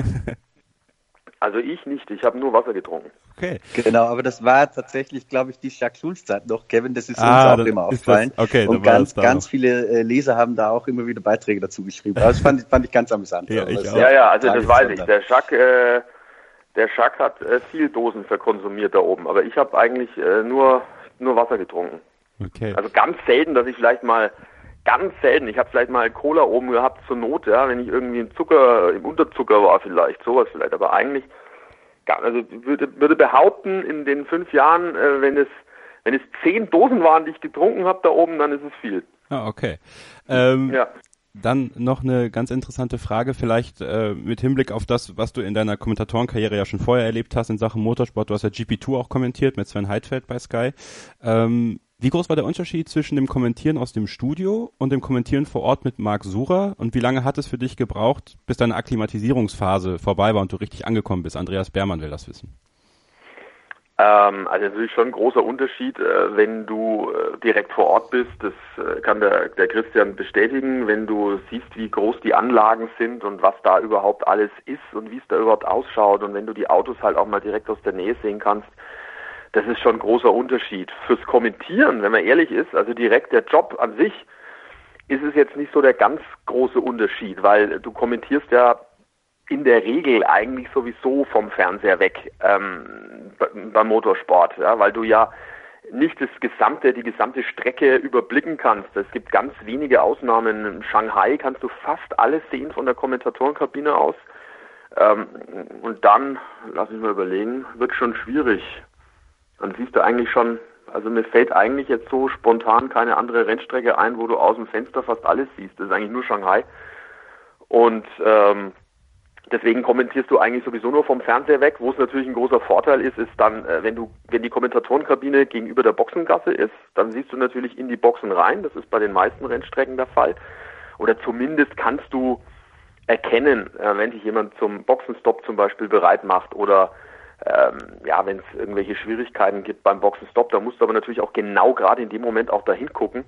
also ich nicht. Ich habe nur Wasser getrunken. Okay. Genau, aber das war tatsächlich, glaube ich, die Jacques-Schulz-Zeit noch, Kevin. Das ist ah, uns auch immer aufgefallen. Das, okay, und ganz, ganz viele äh, Leser haben da auch immer wieder Beiträge dazu geschrieben. Aber das fand, fand ich ganz amüsant. Ja, ich ja, ja, also das weiß ich. Der Jacques, äh, der Jacques hat äh, viel Dosen verkonsumiert da oben, aber ich habe eigentlich äh, nur, nur Wasser getrunken. Okay. Also ganz selten, dass ich vielleicht mal Ganz selten. Ich habe vielleicht mal Cola oben gehabt zur Not, ja, wenn ich irgendwie im Zucker, im Unterzucker war vielleicht, sowas vielleicht. Aber eigentlich, also würde, würde behaupten, in den fünf Jahren, äh, wenn es wenn es zehn Dosen waren, die ich getrunken habe da oben, dann ist es viel. Ah, okay. Ähm, ja. Dann noch eine ganz interessante Frage, vielleicht äh, mit Hinblick auf das, was du in deiner Kommentatorenkarriere ja schon vorher erlebt hast in Sachen Motorsport. Du hast ja G P zwei auch kommentiert mit Sven Heidfeld bei Sky. Ähm, Wie groß war der Unterschied zwischen dem Kommentieren aus dem Studio und dem Kommentieren vor Ort mit Marc Surer? Und wie lange hat es für dich gebraucht, bis deine Akklimatisierungsphase vorbei war und du richtig angekommen bist? Andreas Beermann will das wissen. Ähm, also natürlich schon ein großer Unterschied, äh, wenn du äh, direkt vor Ort bist. Das äh, kann der, der Christian bestätigen. Wenn du siehst, wie groß die Anlagen sind und was da überhaupt alles ist und wie es da überhaupt ausschaut und wenn du die Autos halt auch mal direkt aus der Nähe sehen kannst, das ist schon ein großer Unterschied. Fürs Kommentieren, wenn man ehrlich ist, also direkt der Job an sich, ist es jetzt nicht so der ganz große Unterschied, weil du kommentierst ja in der Regel eigentlich sowieso vom Fernseher weg ähm, beim Motorsport, ja, weil du ja nicht das gesamte, die gesamte Strecke überblicken kannst. Es gibt ganz wenige Ausnahmen. In Shanghai kannst du fast alles sehen von der Kommentatorenkabine aus. Ähm, und dann, lass mich mal überlegen, wird schon schwierig. Dann siehst du eigentlich schon, also mir fällt eigentlich jetzt so spontan keine andere Rennstrecke ein, wo du aus dem Fenster fast alles siehst. Das ist eigentlich nur Shanghai. Und ähm, deswegen kommentierst du eigentlich sowieso nur vom Fernseher weg. Wo es natürlich ein großer Vorteil ist, ist dann, äh, wenn du, wenn die Kommentatorenkabine gegenüber der Boxengasse ist, dann siehst du natürlich in die Boxen rein. Das ist bei den meisten Rennstrecken der Fall. Oder zumindest kannst du erkennen, äh, wenn sich jemand zum Boxenstopp zum Beispiel bereit macht oder Ähm, ja, wenn es irgendwelche Schwierigkeiten gibt beim Boxenstopp, da musst du aber natürlich auch genau gerade in dem Moment auch dahin gucken.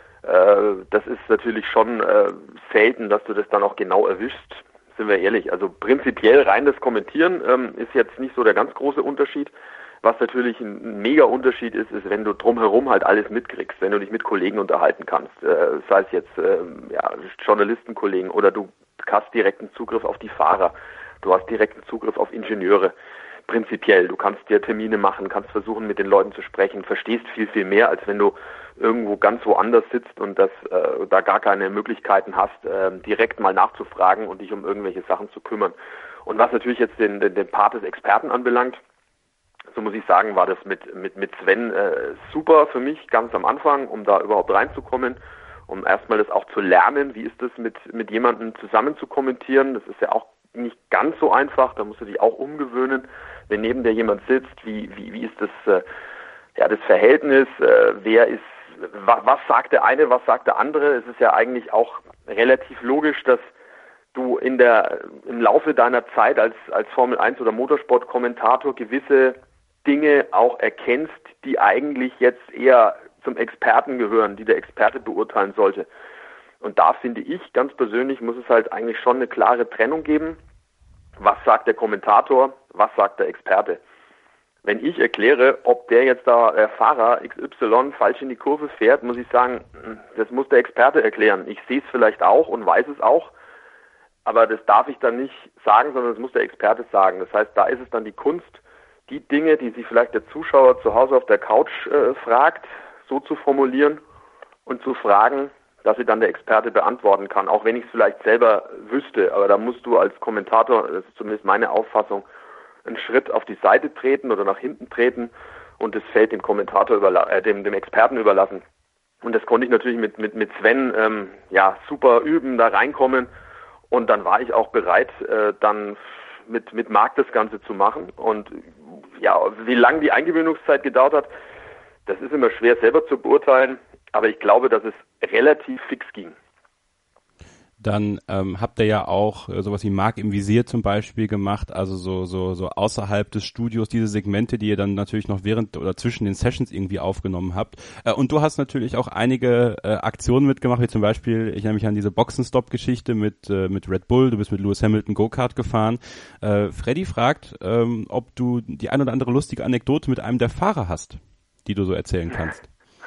Äh, das ist natürlich schon äh, selten, dass du das dann auch genau erwischst, sind wir ehrlich. Also prinzipiell rein das Kommentieren ähm, ist jetzt nicht so der ganz große Unterschied. Was natürlich ein, ein mega Unterschied ist, ist, wenn du drumherum halt alles mitkriegst, wenn du dich mit Kollegen unterhalten kannst, äh, sei es jetzt äh, ja, Journalistenkollegen oder du hast direkten Zugriff auf die Fahrer, du hast direkten Zugriff auf Ingenieure. Prinzipiell, du kannst dir Termine machen, kannst versuchen, mit den Leuten zu sprechen, verstehst viel, viel mehr, als wenn du irgendwo ganz woanders sitzt und das äh, da gar keine Möglichkeiten hast, äh, direkt mal nachzufragen und dich um irgendwelche Sachen zu kümmern. Und was natürlich jetzt den, den, den Part des Experten anbelangt, so muss ich sagen, war das mit, mit, mit Sven äh, super für mich, ganz am Anfang, um da überhaupt reinzukommen, um erstmal das auch zu lernen, wie ist das mit, mit jemandem zusammen zu kommentieren, das ist ja auch nicht ganz so einfach, da musst du dich auch umgewöhnen, wenn neben dir jemand sitzt, wie wie wie ist das äh, ja das Verhältnis, äh, wer ist wa, was sagt der eine, was sagt der andere? Es ist ja eigentlich auch relativ logisch, dass du in der im Laufe deiner Zeit als als Formel eins oder Motorsport-Kommentator gewisse Dinge auch erkennst, die eigentlich jetzt eher zum Experten gehören, die der Experte beurteilen sollte. Und da finde ich, ganz persönlich, muss es halt eigentlich schon eine klare Trennung geben. Was sagt der Kommentator? was sagt der Experte. Wenn ich erkläre, ob der jetzt da, der Fahrer X Y falsch in die Kurve fährt, muss ich sagen, das muss der Experte erklären. Ich sehe es vielleicht auch und weiß es auch, aber das darf ich dann nicht sagen, sondern das muss der Experte sagen. Das heißt, da ist es dann die Kunst, die Dinge, die sich vielleicht der Zuschauer zu Hause auf der Couch äh, fragt, so zu formulieren und zu fragen, dass sie dann der Experte beantworten kann, auch wenn ich es vielleicht selber wüsste. Aber da musst du als Kommentator, das ist zumindest meine Auffassung, einen Schritt auf die Seite treten oder nach hinten treten und das Feld dem Kommentator überla- äh, dem, dem Experten überlassen. Und das konnte ich natürlich mit, mit, mit Sven ähm, ja super üben, da reinkommen. Und dann war ich auch bereit, äh, dann mit, mit Marc das Ganze zu machen. Und ja, wie lange die Eingewöhnungszeit gedauert hat, das ist immer schwer selber zu beurteilen. Aber ich glaube, dass es relativ fix ging. Dann ähm, habt ihr ja auch äh, sowas wie Marc im Visier zum Beispiel gemacht, also so so so außerhalb des Studios, diese Segmente, die ihr dann natürlich noch während oder zwischen den Sessions irgendwie aufgenommen habt. Äh, und du hast natürlich auch einige äh, Aktionen mitgemacht, wie zum Beispiel, ich erinnere mich an diese Boxenstopp-Geschichte mit äh, mit Red Bull, du bist mit Lewis Hamilton Go-Kart gefahren. Äh, Freddy fragt, ähm, ob du die ein oder andere lustige Anekdote mit einem der Fahrer hast, die du so erzählen kannst.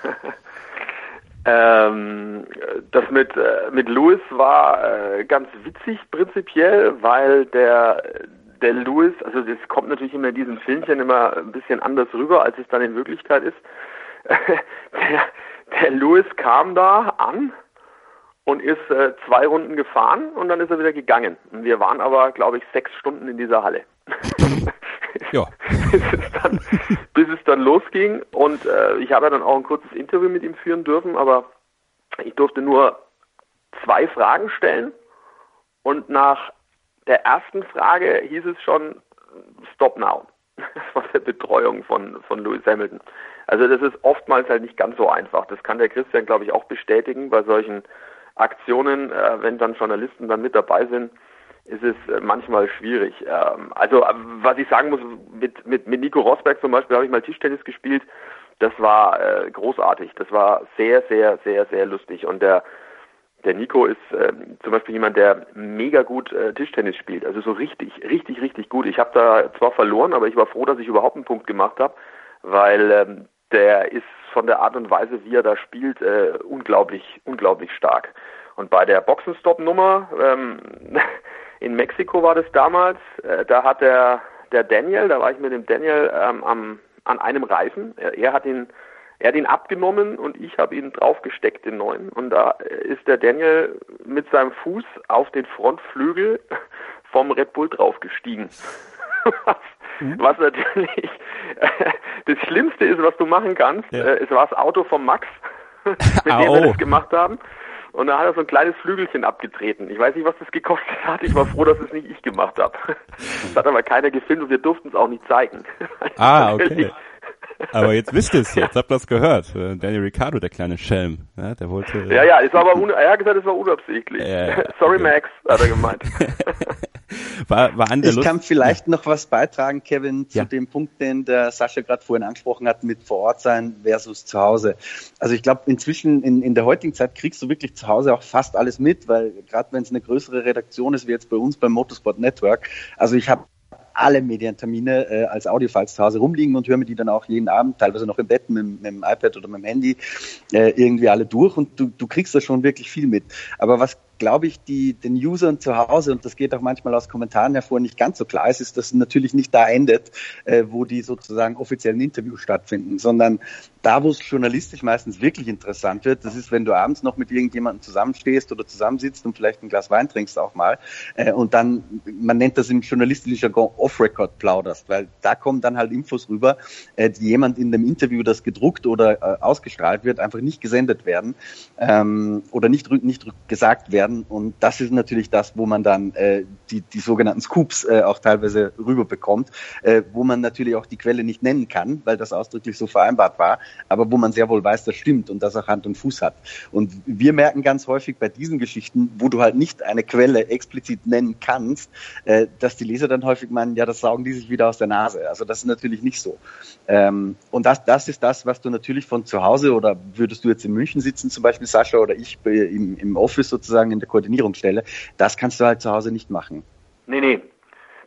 Ähm, das mit äh, mit Lewis war äh, ganz witzig prinzipiell, weil der der Lewis, also das kommt natürlich immer in diesen Filmchen immer ein bisschen anders rüber, als es dann in Wirklichkeit ist. der, der Lewis kam da an und ist äh, zwei Runden gefahren und dann ist er wieder gegangen. Und wir waren aber, glaube ich, sechs Stunden in dieser Halle. Ja. bis, es dann, bis es dann losging und äh, ich habe ja dann auch ein kurzes Interview mit ihm führen dürfen, aber ich durfte nur zwei Fragen stellen und nach der ersten Frage hieß es schon Stop now. Das war der Betreuung von, von Lewis Hamilton. Also das ist oftmals halt nicht ganz so einfach. Das kann der Christian, glaube ich, auch bestätigen bei solchen Aktionen, äh, wenn dann Journalisten dann mit dabei sind, ist es manchmal schwierig. Also was ich sagen muss, mit, mit, mit Nico Rosberg zum Beispiel habe ich mal Tischtennis gespielt. Das war äh, großartig. Das war sehr, sehr, sehr, sehr lustig. Und der, der Nico ist äh, zum Beispiel jemand, der mega gut äh, Tischtennis spielt. Also so richtig, richtig, richtig gut. Ich habe da zwar verloren, aber ich war froh, dass ich überhaupt einen Punkt gemacht habe, weil ähm, der ist von der Art und Weise, wie er da spielt, äh, unglaublich, unglaublich stark. Und bei der Boxenstopp-Nummer ähm, in Mexiko war das damals, äh, da hat der, der Daniel, da war ich mit dem Daniel ähm, am, an einem Reifen, er, er hat ihn er hat ihn abgenommen und ich habe ihn draufgesteckt, den neuen. Und da ist der Daniel mit seinem Fuß auf den Frontflügel vom Red Bull draufgestiegen. was, mhm. was natürlich das Schlimmste ist, was du machen kannst. Ja. Äh, es war das Auto vom Max, mit dem wir das gemacht haben. Und da hat er so ein kleines Flügelchen abgetreten. Ich weiß nicht, was das gekostet hat. Ich war froh, dass es nicht ich gemacht habe. Das hat aber keiner gefilmt und wir durften es auch nicht zeigen. Ah, okay. Aber jetzt wisst ihr es, jetzt habt ihr das gehört. Daniel Ricciardo, der kleine Schelm, ja, der wollte... Ja, ja, es war aber un- er hat gesagt, es war unabsichtlich. Äh, Sorry, okay. Max, hat er gemeint. war, war an der ich Lust- kann vielleicht ja. noch was beitragen, Kevin, zu ja. dem Punkt, den der Sascha gerade vorhin angesprochen hat, mit vor Ort sein versus zu Hause. Also ich glaube, inzwischen in, in der heutigen Zeit kriegst du wirklich zu Hause auch fast alles mit, weil gerade wenn es eine größere Redaktion ist, wie jetzt bei uns beim Motorsport Network, also ich habe alle Medientermine äh, als Audiofiles zu Hause rumliegen und höre mir die dann auch jeden Abend, teilweise noch im Bett mit, mit dem iPad oder mit dem Handy, äh, irgendwie alle durch und du, du kriegst da schon wirklich viel mit. Aber was, glaube ich, die den Usern zu Hause, und das geht auch manchmal aus Kommentaren hervor, nicht ganz so klar ist, ist, dass es natürlich nicht da endet, äh, wo die sozusagen offiziellen Interviews stattfinden, sondern da, wo es journalistisch meistens wirklich interessant wird, das ist, wenn du abends noch mit irgendjemandem zusammenstehst oder zusammensitzt und vielleicht ein Glas Wein trinkst auch mal äh, und dann, man nennt das im journalistischen Jargon Off-Record plauderst, weil da kommen dann halt Infos rüber, äh, die jemand in dem Interview, das gedruckt oder äh, ausgestrahlt wird, einfach nicht gesendet werden ähm, oder nicht, nicht gesagt werden. Und das ist natürlich das, wo man dann äh, die, die sogenannten Scoops äh, auch teilweise rüberbekommt, äh, wo man natürlich auch die Quelle nicht nennen kann, weil das ausdrücklich so vereinbart war, aber wo man sehr wohl weiß, das stimmt und das auch Hand und Fuß hat. Und wir merken ganz häufig bei diesen Geschichten, wo du halt nicht eine Quelle explizit nennen kannst, äh, dass die Leser dann häufig meinen, ja, das saugen die sich wieder aus der Nase. Also das ist natürlich nicht so. Ähm, und das, das ist das, was du natürlich von zu Hause, oder würdest du jetzt in München sitzen, zum Beispiel Sascha, oder ich im, im Office sozusagen in der Koordinierungsstelle, das kannst du halt zu Hause nicht machen. Nee, nee.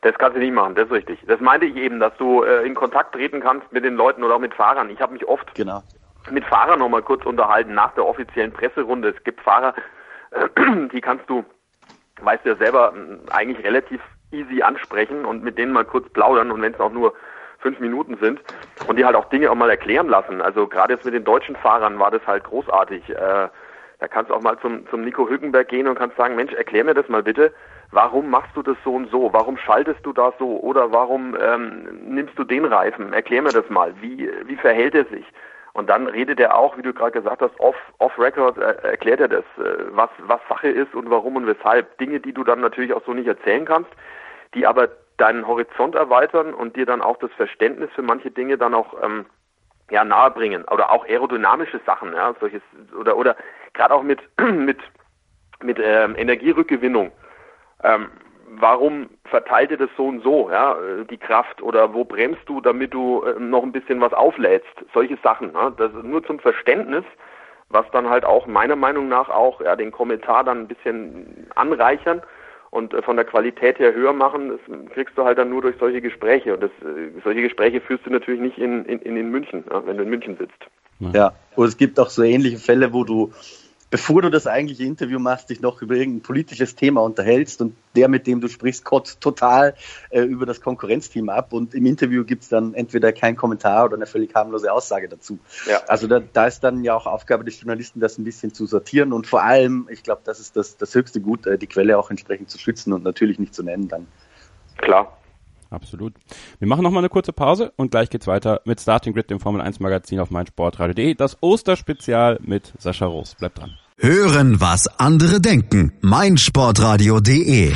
Das kannst du nicht machen, das ist richtig. Das meinte ich eben, dass du äh, in Kontakt treten kannst mit den Leuten oder auch mit Fahrern. Ich habe mich oft genau. mit Fahrern nochmal kurz unterhalten nach der offiziellen Presserunde. Es gibt Fahrer, äh, die kannst du, weißt du ja selber, eigentlich relativ easy ansprechen und mit denen mal kurz plaudern und wenn es auch nur fünf Minuten sind und die halt auch Dinge auch mal erklären lassen. Also gerade jetzt mit den deutschen Fahrern war das halt großartig. Äh, da kannst du auch mal zum, zum Nico Hülkenberg gehen und kannst sagen, Mensch, erklär mir das mal bitte. Warum machst du das so und so? Warum schaltest du da so? Oder warum ähm, nimmst du den Reifen? Erklär mir das mal. Wie, wie verhält er sich? Und dann redet er auch, wie du gerade gesagt hast, off, off record äh, erklärt er das, äh, was, was Sache ist und warum und weshalb. Dinge, die du dann natürlich auch so nicht erzählen kannst, die aber deinen Horizont erweitern und dir dann auch das Verständnis für manche Dinge dann auch ähm, ja, nahebringen. Oder auch aerodynamische Sachen, ja, solches, oder, oder gerade auch mit, mit, mit ähm, Energierückgewinnung. Ähm, warum verteilt ihr das so und so, ja, die Kraft, oder wo bremst du, damit du äh, noch ein bisschen was auflädst, solche Sachen, ja, das ist nur zum Verständnis, was dann halt auch meiner Meinung nach auch ja, den Kommentar dann ein bisschen anreichern und äh, von der Qualität her höher machen, das kriegst du halt dann nur durch solche Gespräche und das, äh, solche Gespräche führst du natürlich nicht in, in, in München, ja, wenn du in München sitzt. Ja, und es gibt auch so ähnliche Fälle, wo du bevor du das eigentliche Interview machst, dich noch über irgendein politisches Thema unterhältst und der, mit dem du sprichst, kotzt total äh, über das Konkurrenzteam ab und im Interview gibt's dann entweder keinen Kommentar oder eine völlig harmlose Aussage dazu. Ja. Also da, da ist dann ja auch Aufgabe des Journalisten, das ein bisschen zu sortieren und vor allem, ich glaube, das ist das, das höchste Gut, äh, die Quelle auch entsprechend zu schützen und natürlich nicht zu nennen dann. Klar. Absolut. Wir machen nochmal eine kurze Pause und gleich geht's weiter mit Starting Grid, dem Formel eins Magazin auf meinsportradio punkt de. Das Osterspezial mit Sascha Roos. Bleibt dran. Hören, was andere denken. meinsportradio punkt de.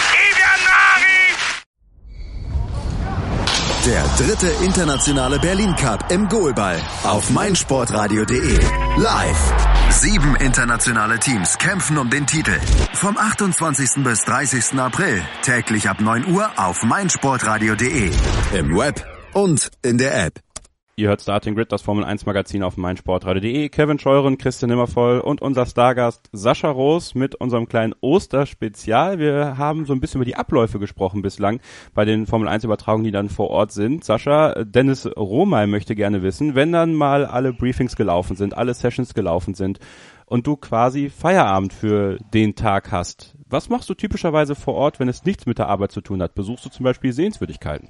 Der dritte internationale Berlin Cup im Goalball auf meinsportradio punkt de. Live. Sieben internationale Teams kämpfen um den Titel. Vom achtundzwanzigsten bis dreißigsten April. Täglich ab neun Uhr auf meinsportradio punkt de. Im Web und in der App. Ihr hört Starting Grid, das Formel eins Magazin auf meinsportradio punkt de. Kevin Scheuren, Christian Nimmervoll und unser Stargast Sascha Roos mit unserem kleinen Osterspezial. Wir haben so ein bisschen über die Abläufe gesprochen bislang bei den Formel eins Übertragungen, die dann vor Ort sind. Sascha, Dennis Rohmey möchte gerne wissen, wenn dann mal alle Briefings gelaufen sind, alle Sessions gelaufen sind und du quasi Feierabend für den Tag hast. Was machst du typischerweise vor Ort, wenn es nichts mit der Arbeit zu tun hat? Besuchst du zum Beispiel Sehenswürdigkeiten?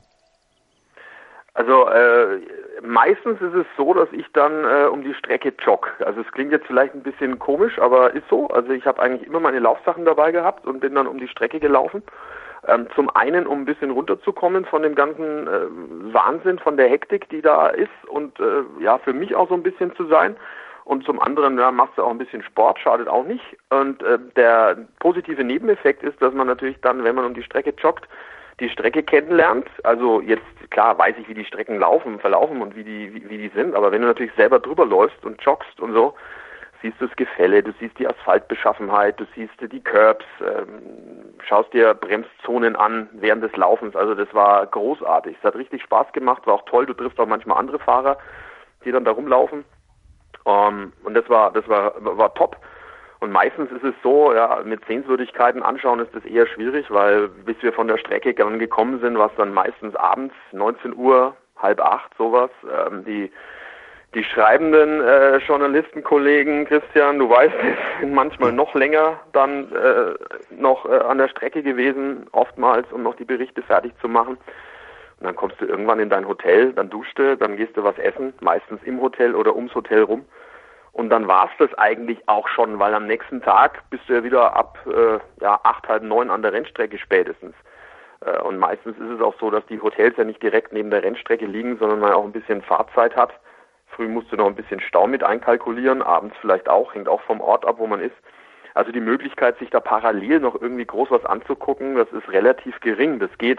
Also äh, meistens ist es so, dass ich dann äh, um die Strecke jogge. Also es klingt jetzt vielleicht ein bisschen komisch, aber ist so. Also ich habe eigentlich immer meine Laufsachen dabei gehabt und bin dann um die Strecke gelaufen. Ähm, zum einen, um ein bisschen runterzukommen von dem ganzen äh, Wahnsinn, von der Hektik, die da ist und äh, ja für mich auch so ein bisschen zu sein. Und zum anderen, ja, machst du auch ein bisschen Sport, schadet auch nicht. Und äh, der positive Nebeneffekt ist, dass man natürlich dann, wenn man um die Strecke joggt, die Strecke kennenlernt. Also jetzt, klar, weiß ich, wie die Strecken laufen, verlaufen und wie die, wie, wie die sind, aber wenn du natürlich selber drüber läufst und joggst und so, siehst du das Gefälle, du siehst die Asphaltbeschaffenheit, du siehst die Curbs, ähm, schaust dir Bremszonen an während des Laufens, also das war großartig. Es hat richtig Spaß gemacht, war auch toll, du triffst auch manchmal andere Fahrer, die dann da rumlaufen, um, und das war, das war, war top. Und meistens ist es so, ja, mit Sehenswürdigkeiten anschauen ist das eher schwierig, weil bis wir von der Strecke dann gekommen sind, war es dann meistens abends, neunzehn Uhr, halb acht, sowas. Ähm, die, die schreibenden äh, Journalistenkollegen, Christian, du weißt, sind manchmal noch länger dann äh, noch äh, an der Strecke gewesen, oftmals, um noch die Berichte fertig zu machen. Und dann kommst du irgendwann in dein Hotel, dann duschst du, dann gehst du was essen, meistens im Hotel oder ums Hotel rum. Und dann war's das eigentlich auch schon, weil am nächsten Tag bist du ja wieder ab äh, ja, acht, halb neun an der Rennstrecke spätestens. Äh, und meistens ist es auch so, dass die Hotels ja nicht direkt neben der Rennstrecke liegen, sondern man auch ein bisschen Fahrzeit hat. Früh musst du noch ein bisschen Stau mit einkalkulieren, abends vielleicht auch, hängt auch vom Ort ab, wo man ist. Also die Möglichkeit, sich da parallel noch irgendwie groß was anzugucken, das ist relativ gering. Das geht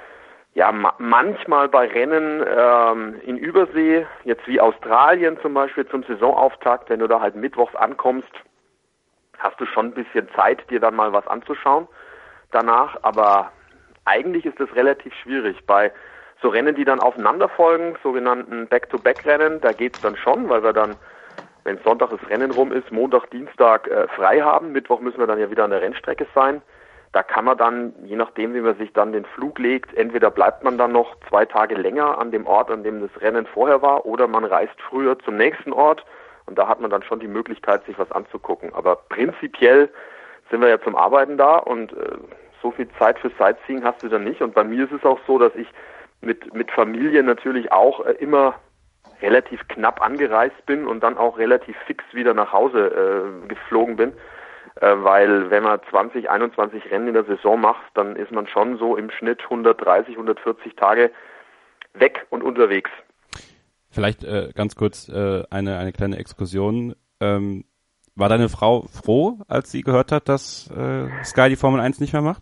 ja ma- manchmal bei Rennen ähm, in Übersee, jetzt wie Australien zum Beispiel zum Saisonauftakt, wenn du da halt mittwochs ankommst, hast du schon ein bisschen Zeit, dir dann mal was anzuschauen danach, aber eigentlich ist das relativ schwierig. Bei so Rennen, die dann aufeinander folgen, sogenannten Back-to-Back-Rennen, da geht's dann schon, weil wir dann, wenn Sonntag das Rennen rum ist, Montag, Dienstag äh, frei haben, Mittwoch müssen wir dann ja wieder an der Rennstrecke sein. da kann man dann, je nachdem, wie man sich dann den Flug legt, entweder bleibt man dann noch zwei Tage länger an dem Ort, an dem das Rennen vorher war, oder man reist früher zum nächsten Ort und da hat man dann schon die Möglichkeit, sich was anzugucken. Aber prinzipiell sind wir ja zum Arbeiten da und äh, so viel Zeit für Sightseeing hast du dann nicht. Und bei mir ist es auch so, dass ich mit, mit Familie natürlich auch äh, immer relativ knapp angereist bin und dann auch relativ fix wieder nach Hause äh, geflogen bin. Weil wenn man zwanzig, einundzwanzig Rennen in der Saison macht, dann ist man schon so im Schnitt hundertdreißig, hundertvierzig Tage weg und unterwegs. Vielleicht äh, ganz kurz äh, eine, eine kleine Exkursion. Ähm, war deine Frau froh, als sie gehört hat, dass äh, Sky die Formel eins nicht mehr macht?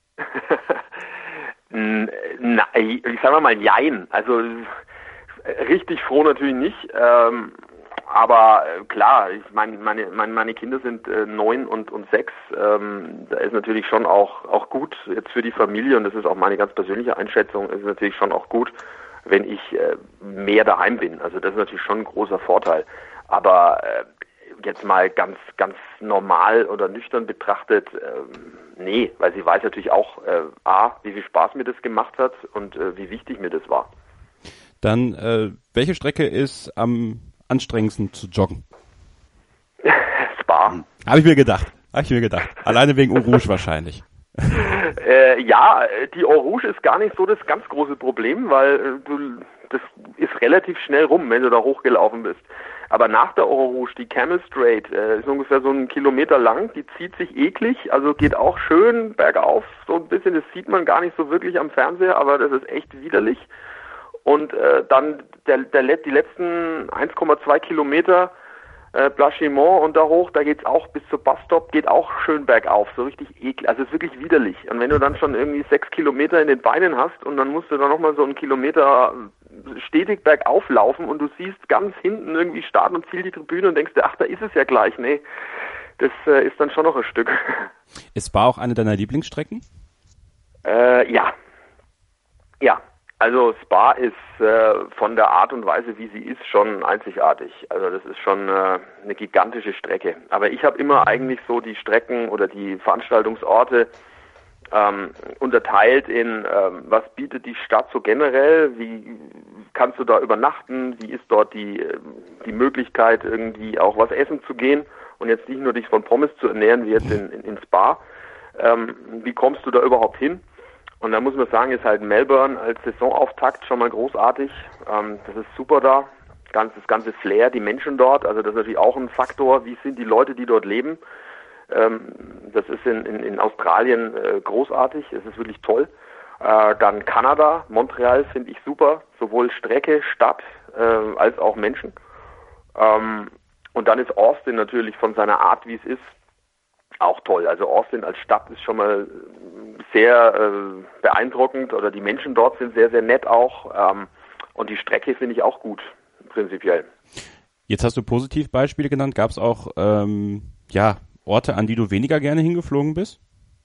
Na, ich sag mal jein. Also richtig froh natürlich nicht. Ähm, Aber äh, klar, ich mein, meine, meine, meine Kinder sind äh, neun und, und sechs. Ähm, da ist natürlich schon auch, auch gut jetzt für die Familie, und das ist auch meine ganz persönliche Einschätzung, ist natürlich schon auch gut, wenn ich äh, mehr daheim bin. Also das ist natürlich schon ein großer Vorteil. Aber äh, jetzt mal ganz, ganz normal oder nüchtern betrachtet, äh, nee, weil sie weiß natürlich auch, äh, A, wie viel Spaß mir das gemacht hat und äh, wie wichtig mir das war. Dann, äh, welche Strecke ist am anstrengendsten zu joggen? Spa. Habe ich mir gedacht. Habe ich mir gedacht. Alleine wegen Eau Rouge wahrscheinlich. äh, ja, die Eau Rouge ist gar nicht so das ganz große Problem, weil äh, du, das ist relativ schnell rum, wenn du da hochgelaufen bist. Aber nach der Eau Rouge, die Camel Straight, äh, ist ungefähr so einen Kilometer lang, die zieht sich eklig, also geht auch schön bergauf, so ein bisschen, das sieht man gar nicht so wirklich am Fernseher, aber das ist echt widerlich. Und äh, dann der, der, die letzten eins Komma zwei Kilometer äh, Blanchimont und da hoch, da geht's auch bis zur Busstop, geht auch schön bergauf, so richtig eklig, also es ist wirklich widerlich. Und wenn du dann schon irgendwie sechs Kilometer in den Beinen hast und dann musst du dann nochmal so einen Kilometer stetig bergauf laufen und du siehst ganz hinten irgendwie Start und Ziel die Tribüne und denkst dir, ach, da ist es ja gleich. Nee, das äh, ist dann schon noch ein Stück. Ist Spa auch eine deiner Lieblingsstrecken? Äh, ja. Ja. Also Spa ist äh, von der Art und Weise, wie sie ist, schon einzigartig. Also das ist schon äh, eine gigantische Strecke. Aber ich habe immer eigentlich so die Strecken oder die Veranstaltungsorte ähm, unterteilt in, ähm, was bietet die Stadt so generell, wie kannst du da übernachten, wie ist dort die, die Möglichkeit, irgendwie auch was essen zu gehen und jetzt nicht nur dich von Pommes zu ernähren, wie jetzt in, in, in Spa. Ähm, wie kommst du da überhaupt hin? Und da muss man sagen, ist halt Melbourne als Saisonauftakt schon mal großartig. Ähm, das ist super da. Ganz, das ganze Flair, die Menschen dort, also das ist natürlich auch ein Faktor. Wie sind die Leute, die dort leben? Ähm, das ist in, in, in Australien äh, großartig. Es ist wirklich toll. Äh, dann Kanada, Montreal finde ich super. Sowohl Strecke, Stadt äh, als auch Menschen. Ähm, und dann ist Austin natürlich von seiner Art, wie es ist, auch toll. Also Austin als Stadt ist schon mal sehr äh, beeindruckend oder die Menschen dort sind sehr, sehr nett auch ähm, und die Strecke finde ich auch gut, prinzipiell. Jetzt hast du Positivbeispiele genannt. Gab es auch ähm, ja, Orte, an die du weniger gerne hingeflogen bist?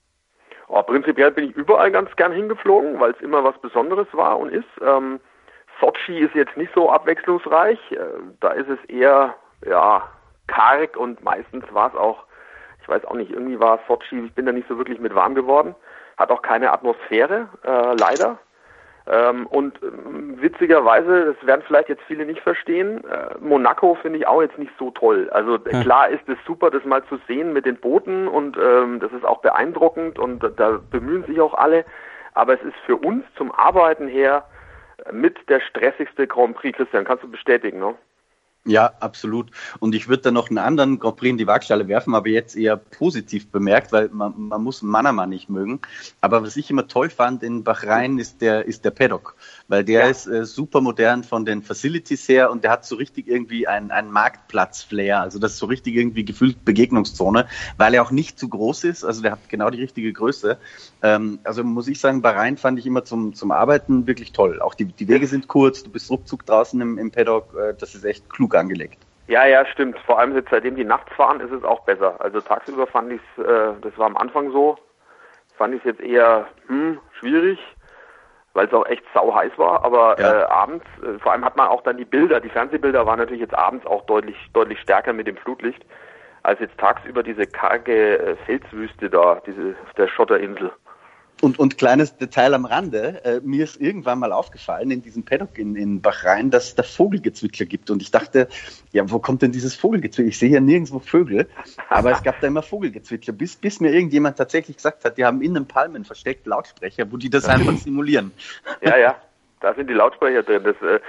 Oh, prinzipiell bin ich überall ganz gern hingeflogen, weil es immer was Besonderes war und ist. Ähm, Sochi ist jetzt nicht so abwechslungsreich. Äh, da ist es eher ja karg und meistens war es auch, ich weiß auch nicht, irgendwie war Sochi, ich bin da nicht so wirklich mit warm geworden. Hat auch keine Atmosphäre, äh, leider. Ähm, und ähm, witzigerweise, das werden vielleicht jetzt viele nicht verstehen, äh, Monaco finde ich auch jetzt nicht so toll. Also äh, klar ist es super, das mal zu sehen mit den Booten und ähm, das ist auch beeindruckend und äh, da bemühen sich auch alle. Aber es ist für uns zum Arbeiten her äh, mit der stressigste Grand Prix. Christian, kannst du bestätigen, ne? Ja, absolut. Und ich würde da noch einen anderen Grand Prix in die Waagschale werfen, aber jetzt eher positiv bemerkt, weil man, man muss Manama nicht mögen. Aber was ich immer toll fand in Bahrain ist der, ist der Paddock, weil der ja. ist äh, super modern von den Facilities her und der hat so richtig irgendwie einen, einen Marktplatz-Flair. Also das ist so richtig irgendwie gefühlt Begegnungszone, weil er auch nicht zu groß ist. Also der hat genau die richtige Größe. Ähm, also muss ich sagen, Bahrain fand ich immer zum, zum Arbeiten wirklich toll. Auch die, die Wege sind kurz, du bist ruckzuck draußen im, im Paddock. Äh, das ist echt klug angelegt. Ja, ja, stimmt. Vor allem jetzt, seitdem die nachts fahren, ist es auch besser. Also tagsüber fand ich es, äh, das war am Anfang so, fand ich es jetzt eher hm, schwierig, weil es auch echt sau heiß war. Aber ja. äh, abends, äh, vor allem hat man auch dann die Bilder, die Fernsehbilder waren natürlich jetzt abends auch deutlich, deutlich stärker mit dem Flutlicht. als jetzt tagsüber diese karge äh, Felswüste da, diese der Schotterinsel. Und, und kleines Detail am Rande, äh, mir ist irgendwann mal aufgefallen in diesem Paddock in, in Bahrain, dass es da Vogelgezwitscher gibt. Und ich dachte, ja, wo kommt denn dieses Vogelgezwitscher? Ich sehe ja nirgendwo Vögel, aber es gab da immer Vogelgezwitscher, bis, bis mir irgendjemand tatsächlich gesagt hat, die haben in den Palmen versteckt Lautsprecher, wo die das einfach simulieren. Ja, ja, da sind die Lautsprecher drin. Das äh,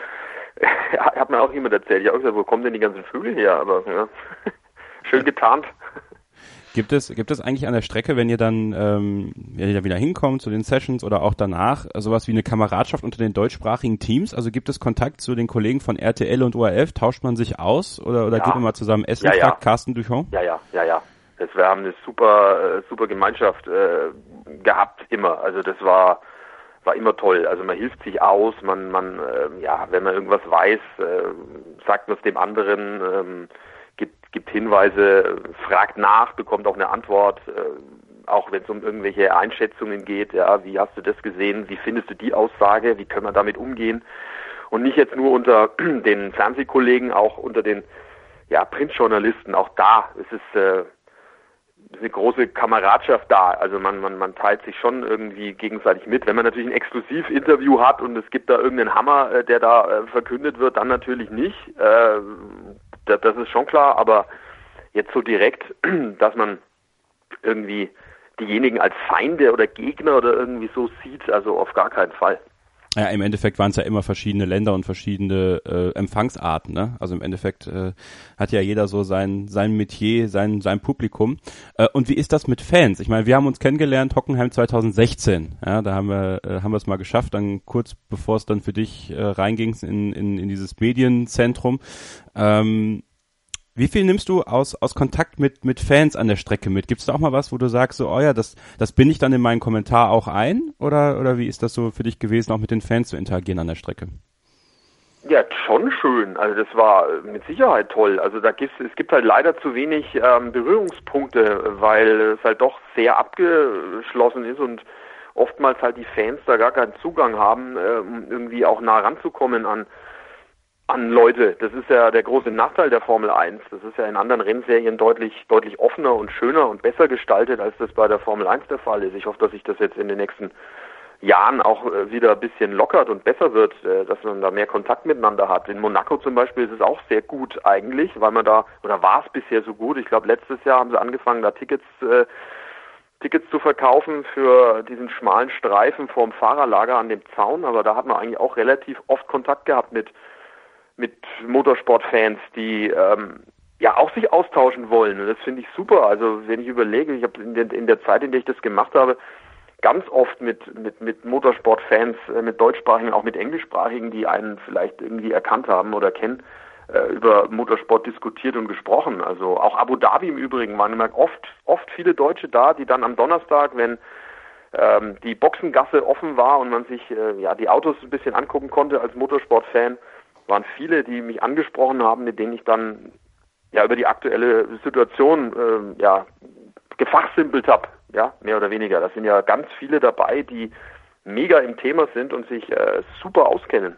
hat mir auch jemand erzählt. Ich habe auch gesagt, wo kommen denn die ganzen Vögel her? Aber ja, schön getarnt. Gibt es, gibt es eigentlich an der Strecke, wenn ihr dann, ähm, wenn ihr da wieder hinkommt zu den Sessions oder auch danach, sowas wie eine Kameradschaft unter den deutschsprachigen Teams? Also gibt es Kontakt zu den Kollegen von R T L und O R F? Tauscht man sich aus oder, oder ja. geht man mal zusammen essen? Ja, ja. Fragt Carsten Duchon? Ja, ja, ja, ja. Das, wir haben eine super, äh, super Gemeinschaft äh, gehabt immer. Also das war, war immer toll. Also man hilft sich aus, man, man, äh, ja, wenn man irgendwas weiß, äh, sagt man es dem anderen. Ähm, gibt Hinweise, fragt nach, bekommt auch eine Antwort, äh, auch wenn es um irgendwelche Einschätzungen geht, ja, wie hast du das gesehen, wie findest du die Aussage, wie können wir damit umgehen und nicht jetzt nur unter den Fernsehkollegen, auch unter den ja, Printjournalisten, auch da es ist äh, eine große Kameradschaft da, also man, man, man teilt sich schon irgendwie gegenseitig mit, wenn man natürlich ein Exklusivinterview hat und es gibt da irgendeinen Hammer, äh, der da äh, verkündet wird, dann natürlich nicht, äh, Das, das ist schon klar, aber jetzt so direkt, dass man irgendwie diejenigen als Feinde oder Gegner oder irgendwie so sieht, also auf gar keinen Fall. Ja, im Endeffekt waren es ja immer verschiedene Länder und verschiedene äh, Empfangsarten, ne? Also im Endeffekt äh, hat ja jeder so sein sein Metier, sein sein Publikum. Äh, und wie ist das mit Fans? Ich meine, wir haben uns kennengelernt Hockenheim zwanzig sechzehn. Ja, da haben wir äh, haben wir es mal geschafft, dann kurz bevor es dann für dich äh, reinging in in in dieses Medienzentrum. Ähm, Wie viel nimmst du aus aus Kontakt mit mit Fans an der Strecke mit? Gibt's da auch mal was, wo du sagst, so, oh ja, das das bin ich dann in meinen Kommentar auch ein? Oder oder wie ist das so für dich gewesen, auch mit den Fans zu interagieren an der Strecke? Ja, schon schön. Also das war mit Sicherheit toll. Also da gibt's es gibt halt leider zu wenig ähm, Berührungspunkte, weil es halt doch sehr abgeschlossen ist und oftmals halt die Fans da gar keinen Zugang haben, äh, um irgendwie auch nah ranzukommen an an Leute. Das ist ja der große Nachteil der Formel eins. Das ist ja in anderen Rennserien deutlich deutlich offener und schöner und besser gestaltet, als das bei der Formel eins der Fall ist. Ich hoffe, dass sich das jetzt in den nächsten Jahren auch wieder ein bisschen lockert und besser wird, dass man da mehr Kontakt miteinander hat. In Monaco zum Beispiel ist es auch sehr gut eigentlich, weil man da, oder war es bisher so gut, ich glaube letztes Jahr haben sie angefangen, da Tickets äh, Tickets zu verkaufen für diesen schmalen Streifen vorm Fahrerlager an dem Zaun, aber da hat man eigentlich auch relativ oft Kontakt gehabt mit mit Motorsportfans, die ähm, ja auch sich austauschen wollen. Und das finde ich super. Also wenn ich überlege, ich habe in, in der Zeit, in der ich das gemacht habe, ganz oft mit mit mit Motorsportfans, äh, mit deutschsprachigen, auch mit englischsprachigen, die einen vielleicht irgendwie erkannt haben oder kennen, äh, über Motorsport diskutiert und gesprochen. Also auch Abu Dhabi im Übrigen waren immer oft oft viele Deutsche da, die dann am Donnerstag, wenn ähm, die Boxengasse offen war und man sich äh, ja die Autos ein bisschen angucken konnte als Motorsportfan, waren viele, die mich angesprochen haben, mit denen ich dann ja über die aktuelle Situation äh, ja gefachsimpelt habe, ja, mehr oder weniger. Da sind ja ganz viele dabei, die mega im Thema sind und sich äh, super auskennen.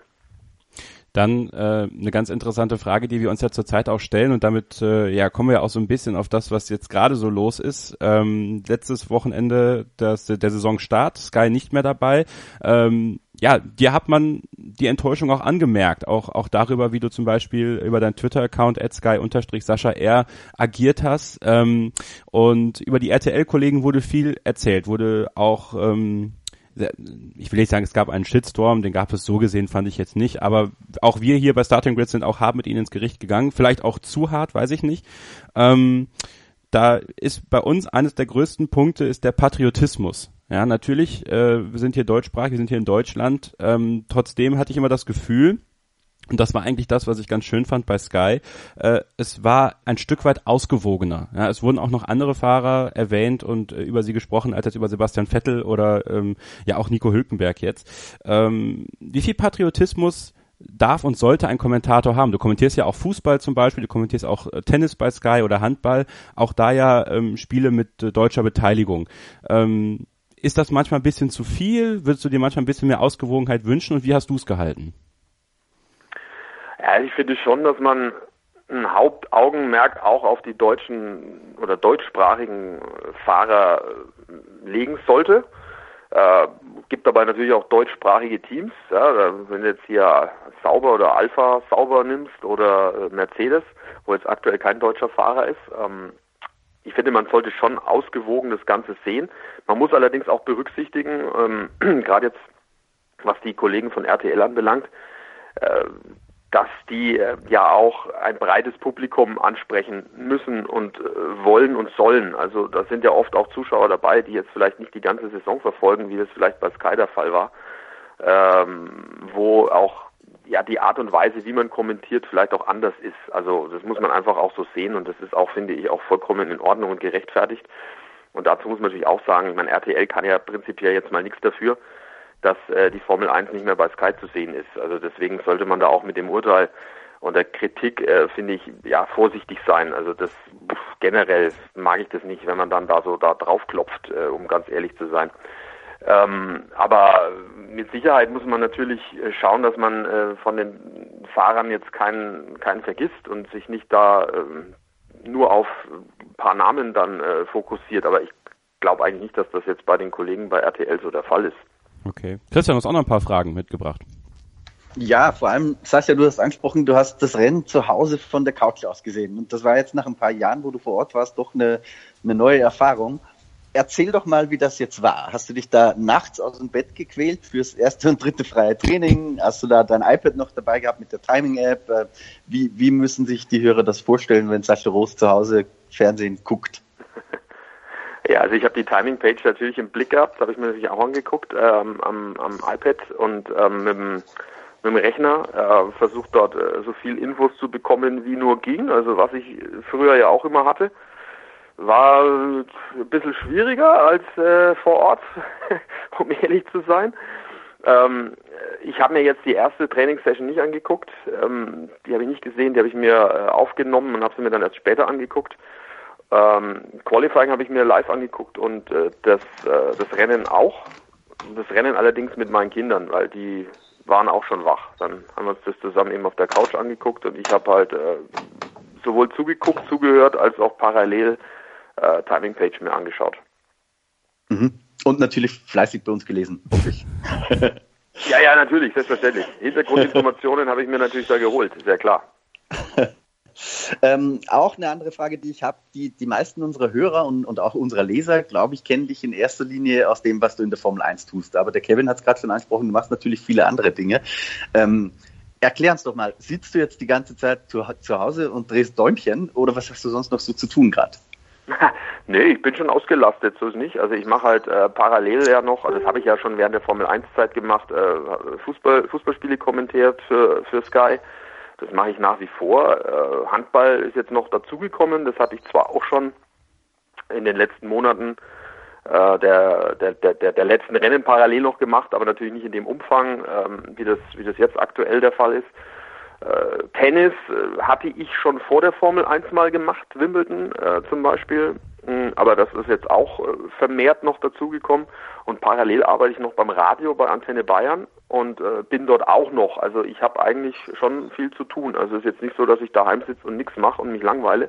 Dann äh, eine ganz interessante Frage, die wir uns ja zurzeit auch stellen und damit äh, ja kommen wir auch so ein bisschen auf das, was jetzt gerade so los ist. Ähm, letztes Wochenende das, der Saisonstart, Sky nicht mehr dabei. Ähm, ja, dir hat man die Enttäuschung auch angemerkt, auch auch darüber, wie du zum Beispiel über deinen Twitter-Account at sky-sascha r agiert hast. Ähm, und über die R T L-Kollegen wurde viel erzählt, wurde auch ähm, ich will nicht sagen, es gab einen Shitstorm, den gab es so gesehen, fand ich jetzt nicht, aber auch wir hier bei Starting Grid sind auch hart mit ihnen ins Gericht gegangen, vielleicht auch zu hart, weiß ich nicht. Ähm, da ist bei uns eines der größten Punkte ist der Patriotismus. Ja, natürlich, äh, wir sind hier deutschsprachig, wir sind hier in Deutschland, ähm, trotzdem hatte ich immer das Gefühl, und das war eigentlich das, was ich ganz schön fand bei Sky. Äh, es war ein Stück weit ausgewogener. Ja, es wurden auch noch andere Fahrer erwähnt und äh, über sie gesprochen, als jetzt über Sebastian Vettel oder ähm, ja auch Nico Hülkenberg jetzt. Ähm, wie viel Patriotismus darf und sollte ein Kommentator haben? Du kommentierst ja auch Fußball zum Beispiel, du kommentierst auch äh, Tennis bei Sky oder Handball. Auch da ja ähm, Spiele mit äh, deutscher Beteiligung. Ähm, ist das manchmal ein bisschen zu viel? Würdest du dir manchmal ein bisschen mehr Ausgewogenheit wünschen und wie hast du es gehalten? Ja, ich finde schon, dass man ein Hauptaugenmerk auch auf die deutschen oder deutschsprachigen Fahrer legen sollte. Äh, gibt dabei natürlich auch deutschsprachige Teams. Ja, wenn du jetzt hier Sauber oder Alpha Sauber nimmst oder Mercedes, wo jetzt aktuell kein deutscher Fahrer ist. Ähm, ich finde, man sollte schon ausgewogen das Ganze sehen. Man muss allerdings auch berücksichtigen, ähm, gerade jetzt, was die Kollegen von R T L anbelangt, äh, dass die äh, ja auch ein breites Publikum ansprechen müssen und äh, wollen und sollen. Also da sind ja oft auch Zuschauer dabei, die jetzt vielleicht nicht die ganze Saison verfolgen, wie das vielleicht bei Sky der Fall war, ähm, wo auch ja die Art und Weise, wie man kommentiert, vielleicht auch anders ist. Also das muss man einfach auch so sehen und das ist auch, finde ich, auch vollkommen in Ordnung und gerechtfertigt. Und dazu muss man natürlich auch sagen, ich meine, R T L kann ja prinzipiell jetzt mal nichts dafür, dass äh, die Formel eins nicht mehr bei Sky zu sehen ist. Also deswegen sollte man da auch mit dem Urteil und der Kritik, äh, finde ich, ja, vorsichtig sein. Also das pff, generell mag ich das nicht, wenn man dann da so da drauf klopft, äh, um ganz ehrlich zu sein. Ähm, aber mit Sicherheit muss man natürlich schauen, dass man äh, von den Fahrern jetzt keinen keinen vergisst und sich nicht da äh, nur auf ein paar Namen dann äh, fokussiert. Aber ich glaube eigentlich nicht, dass das jetzt bei den Kollegen bei R T L so der Fall ist. Okay. Christian, du hast auch noch ein paar Fragen mitgebracht. Ja, vor allem, Sascha, du hast angesprochen, du hast das Rennen zu Hause von der Couch aus gesehen. Und das war jetzt nach ein paar Jahren, wo du vor Ort warst, doch eine, eine neue Erfahrung. Erzähl doch mal, wie das jetzt war. Hast du dich da nachts aus dem Bett gequält fürs erste und dritte freie Training? Hast du da dein iPad noch dabei gehabt mit der Timing-App? Wie, wie müssen sich die Hörer das vorstellen, wenn Sascha Roos zu Hause Fernsehen guckt? Ja, also ich habe die Timing-Page natürlich im Blick gehabt, habe ich mir natürlich auch angeguckt ähm, am, am iPad und ähm, mit, dem, mit dem Rechner äh, versucht dort äh, so viel Infos zu bekommen, wie nur ging. Also was ich früher ja auch immer hatte, war ein bisschen schwieriger als äh, vor Ort, um ehrlich zu sein. Ähm, ich habe mir jetzt die erste Trainingssession nicht angeguckt, ähm, die habe ich nicht gesehen, die habe ich mir äh, aufgenommen und habe sie mir dann erst später angeguckt. Ähm, Qualifying habe ich mir live angeguckt und äh, das, äh, das Rennen auch. Das Rennen allerdings mit meinen Kindern, weil die waren auch schon wach. Dann haben wir uns das zusammen eben auf der Couch angeguckt und ich habe halt äh, sowohl zugeguckt, zugehört, als auch parallel äh, Timing Page mir angeschaut. Mhm. Und natürlich fleißig bei uns gelesen, hoffe ich. ja, ja, natürlich, selbstverständlich. Hintergrundinformationen habe ich mir natürlich da geholt, sehr klar. Ähm, auch eine andere Frage, die ich habe, die, die meisten unserer Hörer und, und auch unserer Leser, glaube ich, kennen dich in erster Linie aus dem, was du in der Formel eins tust. Aber der Kevin hat es gerade schon angesprochen, du machst natürlich viele andere Dinge. Ähm, erklär uns doch mal, sitzt du jetzt die ganze Zeit zu, zu Hause und drehst Däumchen oder was hast du sonst noch so zu tun gerade? Nee, ich bin schon ausgelastet, so ist nicht. Also ich mache halt äh, parallel ja noch, also das habe ich ja schon während der Formel eins Zeit gemacht, äh, Fußball, Fußballspiele kommentiert für, für Sky. Das mache ich nach wie vor. Äh, Handball ist jetzt noch dazugekommen. Das hatte ich zwar auch schon in den letzten Monaten äh, der, der, der, der letzten Rennen parallel noch gemacht, aber natürlich nicht in dem Umfang, ähm, wie das, wie das jetzt aktuell der Fall ist. Äh, Tennis äh, hatte ich schon vor der Formel eins mal gemacht, Wimbledon äh, zum Beispiel. Mhm, aber das ist jetzt auch äh, vermehrt noch dazugekommen. Und parallel arbeite ich noch beim Radio bei Antenne Bayern und äh, bin dort auch noch. Also ich habe eigentlich schon viel zu tun. Also es ist jetzt nicht so, dass ich daheim sitze und nichts mache und mich langweile.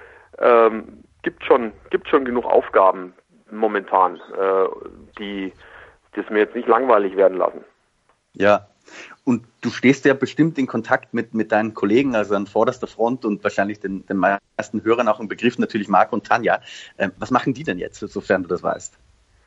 Ähm, gibt schon, gibt schon genug Aufgaben momentan, äh, die das mir jetzt nicht langweilig werden lassen. Ja, und du stehst ja bestimmt in Kontakt mit, mit deinen Kollegen, also an vorderster Front und wahrscheinlich den, den meisten Hörern auch im Begriff, natürlich Marc und Tanja. Ähm, was machen die denn jetzt, sofern du das weißt?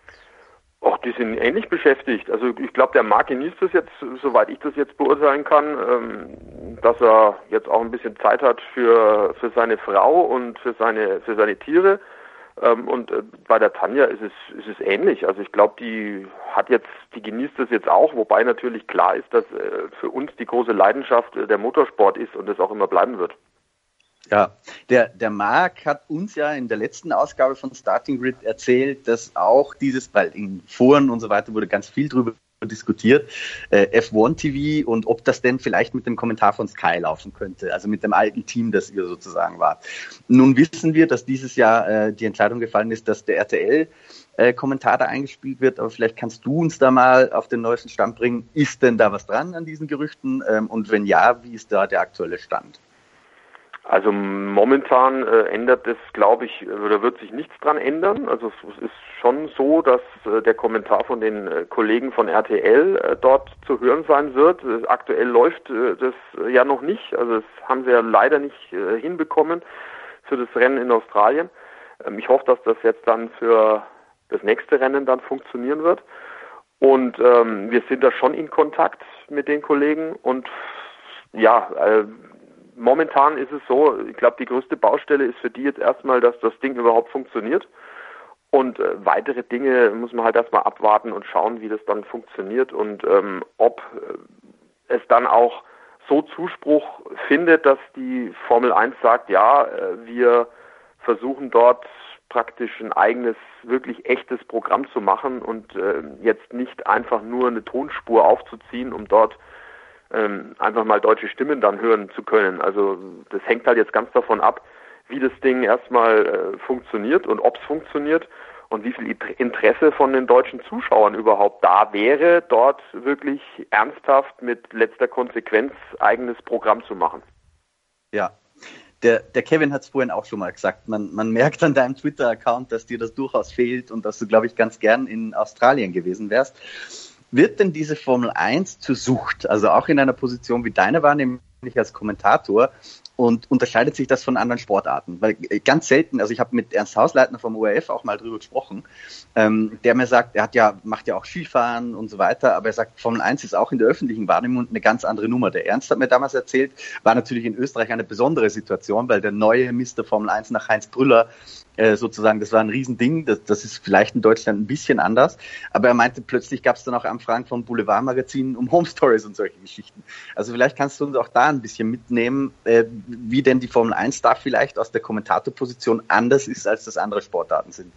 Och, die sind ähnlich beschäftigt. Also ich glaube, der Marc genießt es jetzt, soweit ich das jetzt beurteilen kann, ähm, dass er jetzt auch ein bisschen Zeit hat für für seine Frau und für seine für seine Tiere. Ähm, und äh, bei der Tanja ist es ist es ähnlich. Also ich glaube, die hat jetzt, die genießt es jetzt auch, wobei natürlich klar ist, dass äh, für uns die große Leidenschaft äh, der Motorsport ist und es auch immer bleiben wird. Ja, der, der Marc hat uns ja in der letzten Ausgabe von Starting Grid erzählt, dass auch dieses, weil in Foren und so weiter wurde ganz viel drüber diskutiert, äh, F eins T V und ob das denn vielleicht mit dem Kommentar von Sky laufen könnte, also mit dem alten Team, das ihr sozusagen wart. Nun wissen wir, dass dieses Jahr äh, die Entscheidung gefallen ist, dass der R T L-Kommentar äh, da eingespielt wird, aber vielleicht kannst du uns da mal auf den neuesten Stand bringen. Ist denn da was dran an diesen Gerüchten? Ähm, und wenn ja, wie ist da der aktuelle Stand? Also momentan äh, ändert es, glaube ich, oder wird sich nichts dran ändern. Also es ist schon so, dass äh, der Kommentar von den äh, Kollegen von R T L äh, dort zu hören sein wird. Äh, aktuell läuft äh, das äh, ja noch nicht. Also das haben sie ja leider nicht äh, hinbekommen für das Rennen in Australien. Ähm, ich hoffe, dass das jetzt dann für das nächste Rennen dann funktionieren wird. Und ähm, wir sind da schon in Kontakt mit den Kollegen und ja, äh, momentan ist es so, ich glaube, die größte Baustelle ist für die jetzt erstmal, dass das Ding überhaupt funktioniert. Und äh, weitere Dinge muss man halt erstmal abwarten und schauen, wie das dann funktioniert und ähm, ob äh, es dann auch so Zuspruch findet, dass die Formel eins sagt, ja, äh, wir versuchen dort praktisch ein eigenes, wirklich echtes Programm zu machen und äh, jetzt nicht einfach nur eine Tonspur aufzuziehen, um dort ähm, einfach mal deutsche Stimmen dann hören zu können. Also das hängt halt jetzt ganz davon ab, wie das Ding erstmal äh, funktioniert und ob es funktioniert und wie viel Interesse von den deutschen Zuschauern überhaupt da wäre, dort wirklich ernsthaft mit letzter Konsequenz eigenes Programm zu machen. Ja. Der, der Kevin hat es vorhin auch schon mal gesagt, man, man merkt an deinem Twitter-Account, dass dir das durchaus fehlt und dass du, glaube ich, ganz gern in Australien gewesen wärst. Wird denn diese Formel eins zur Sucht, also auch in einer Position wie deine war, nämlich als Kommentator, und unterscheidet sich das von anderen Sportarten? Weil ganz selten, also ich habe mit Ernst Hausleitner vom O R F auch mal drüber gesprochen, ähm, der mir sagt, er hat ja macht ja auch Skifahren und so weiter, aber er sagt, Formel eins ist auch in der öffentlichen Wahrnehmung eine ganz andere Nummer. Der Ernst hat mir damals erzählt, war natürlich in Österreich eine besondere Situation, weil der neue Mister Formel eins nach Heinz Brüller äh, sozusagen, das war ein Riesending, das, das ist vielleicht in Deutschland ein bisschen anders, aber er meinte, plötzlich gab es dann auch Anfragen von Boulevardmagazinen um Home Stories und solche Geschichten. Also vielleicht kannst du uns auch da ein bisschen mitnehmen, äh, wie denn die Formel eins da vielleicht aus der Kommentatorposition anders ist, als das andere Sportarten sind.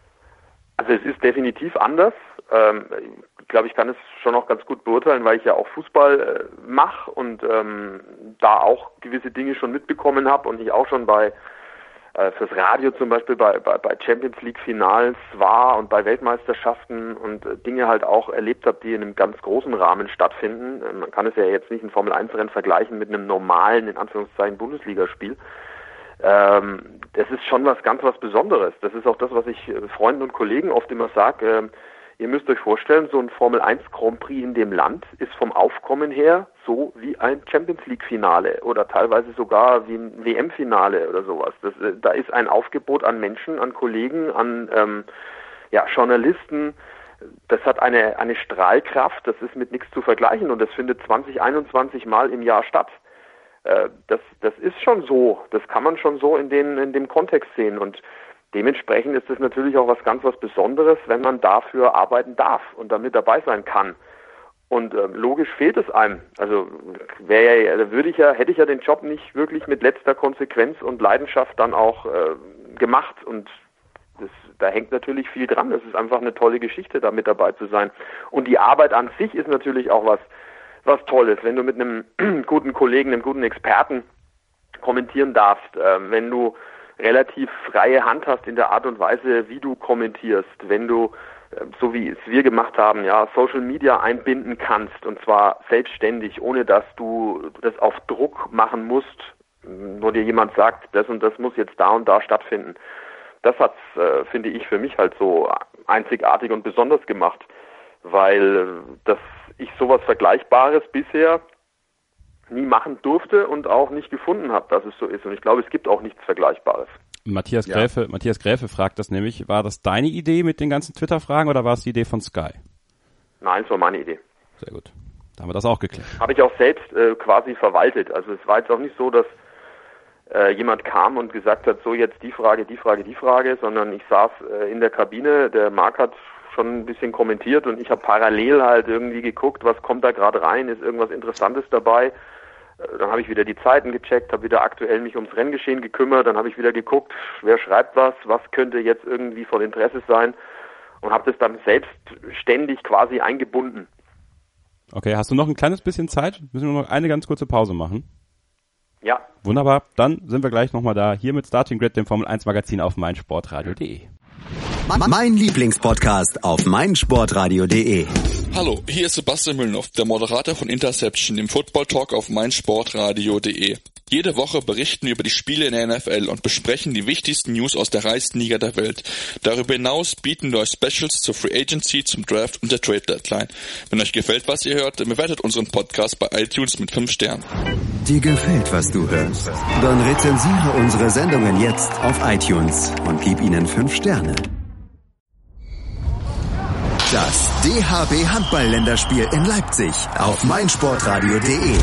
Also es ist definitiv anders. Ähm, ich glaube, ich kann es schon noch ganz gut beurteilen, weil ich ja auch Fußball äh, mache und ähm, da auch gewisse Dinge schon mitbekommen habe und ich auch schon bei äh, fürs Radio zum Beispiel bei, bei, bei Champions League Finals war und bei Weltmeisterschaften und äh, Dinge halt auch erlebt habe, die in einem ganz großen Rahmen stattfinden. Äh, man kann es ja jetzt nicht ein Formel eins Rennen vergleichen mit einem normalen, in Anführungszeichen, Bundesligaspiel. Ähm, das ist schon was ganz was Besonderes. Das ist auch das, was ich äh, Freunden und Kollegen oft immer sage. Äh, ihr müsst euch vorstellen, so ein Formel eins Grand Prix in dem Land ist vom Aufkommen her so wie ein Champions League Finale oder teilweise sogar wie ein W M-Finale oder sowas. Das, äh, da ist ein Aufgebot an Menschen, an Kollegen, an ähm, ja, Journalisten. Das hat eine, eine Strahlkraft, das ist mit nichts zu vergleichen und das findet zwanzig einundzwanzig Mal im Jahr statt. Das, das ist schon so, das kann man schon so in, den, in dem Kontext sehen und dementsprechend ist es natürlich auch was ganz was Besonderes, wenn man dafür arbeiten darf und damit dabei sein kann. Und äh, logisch fehlt es einem. Also wäre ja, da würde ich ja, hätte ich ja den Job nicht wirklich mit letzter Konsequenz und Leidenschaft dann auch äh, gemacht und das, da hängt natürlich viel dran. Es ist einfach eine tolle Geschichte, da mit dabei zu sein. Und die Arbeit an sich ist natürlich auch was was Tolles, wenn du mit einem guten Kollegen, einem guten Experten kommentieren darfst, äh, wenn du relativ freie Hand hast in der Art und Weise, wie du kommentierst, wenn du, äh, so wie es wir gemacht haben, ja, Social Media einbinden kannst und zwar selbstständig, ohne dass du das auf Druck machen musst, wo dir jemand sagt, das und das muss jetzt da und da stattfinden. Das hat's, äh, finde ich, für mich halt so einzigartig und besonders gemacht, weil das ich sowas Vergleichbares bisher nie machen durfte und auch nicht gefunden habe, dass es so ist. Und ich glaube, es gibt auch nichts Vergleichbares. Matthias ja. Gräfe, Matthias Gräfe fragt das nämlich, war das deine Idee mit den ganzen Twitter-Fragen oder war es die Idee von Sky? Nein, es war meine Idee. Sehr gut. Da haben wir das auch geklärt. Habe ich auch selbst äh, quasi verwaltet. Also es war jetzt auch nicht so, dass äh, jemand kam und gesagt hat, so jetzt die Frage, die Frage, die Frage, sondern ich saß äh, in der Kabine, der Marc hat schon ein bisschen kommentiert und ich habe parallel halt irgendwie geguckt, was kommt da gerade rein, ist irgendwas Interessantes dabei. Dann habe ich wieder die Zeiten gecheckt, habe wieder aktuell mich ums Renngeschehen gekümmert, dann habe ich wieder geguckt, wer schreibt was, was könnte jetzt irgendwie von Interesse sein und habe das dann selbstständig quasi eingebunden. Okay, hast du noch ein kleines bisschen Zeit? Müssen wir noch eine ganz kurze Pause machen? Ja. Wunderbar, dann sind wir gleich nochmal da, hier mit Starting Grid, dem Formel eins Magazin auf meinsportradio punkt de. Mein Lieblingspodcast auf meinsportradio punkt de. Hallo, hier ist Sebastian Müllnow, der Moderator von Interception, dem Football Talk auf meinsportradio punkt de. Jede Woche berichten wir über die Spiele in der N F L und besprechen die wichtigsten News aus der reichsten Liga der Welt. Darüber hinaus bieten wir euch Specials zur Free Agency, zum Draft und der Trade Deadline. Wenn euch gefällt, was ihr hört, bewertet unseren Podcast bei iTunes mit fünf Sternen. Dir gefällt, was du hörst? Dann rezensiere unsere Sendungen jetzt auf iTunes und gib ihnen fünf Sterne. Das D H B Handball-Länderspiel in Leipzig auf meinsportradio punkt de.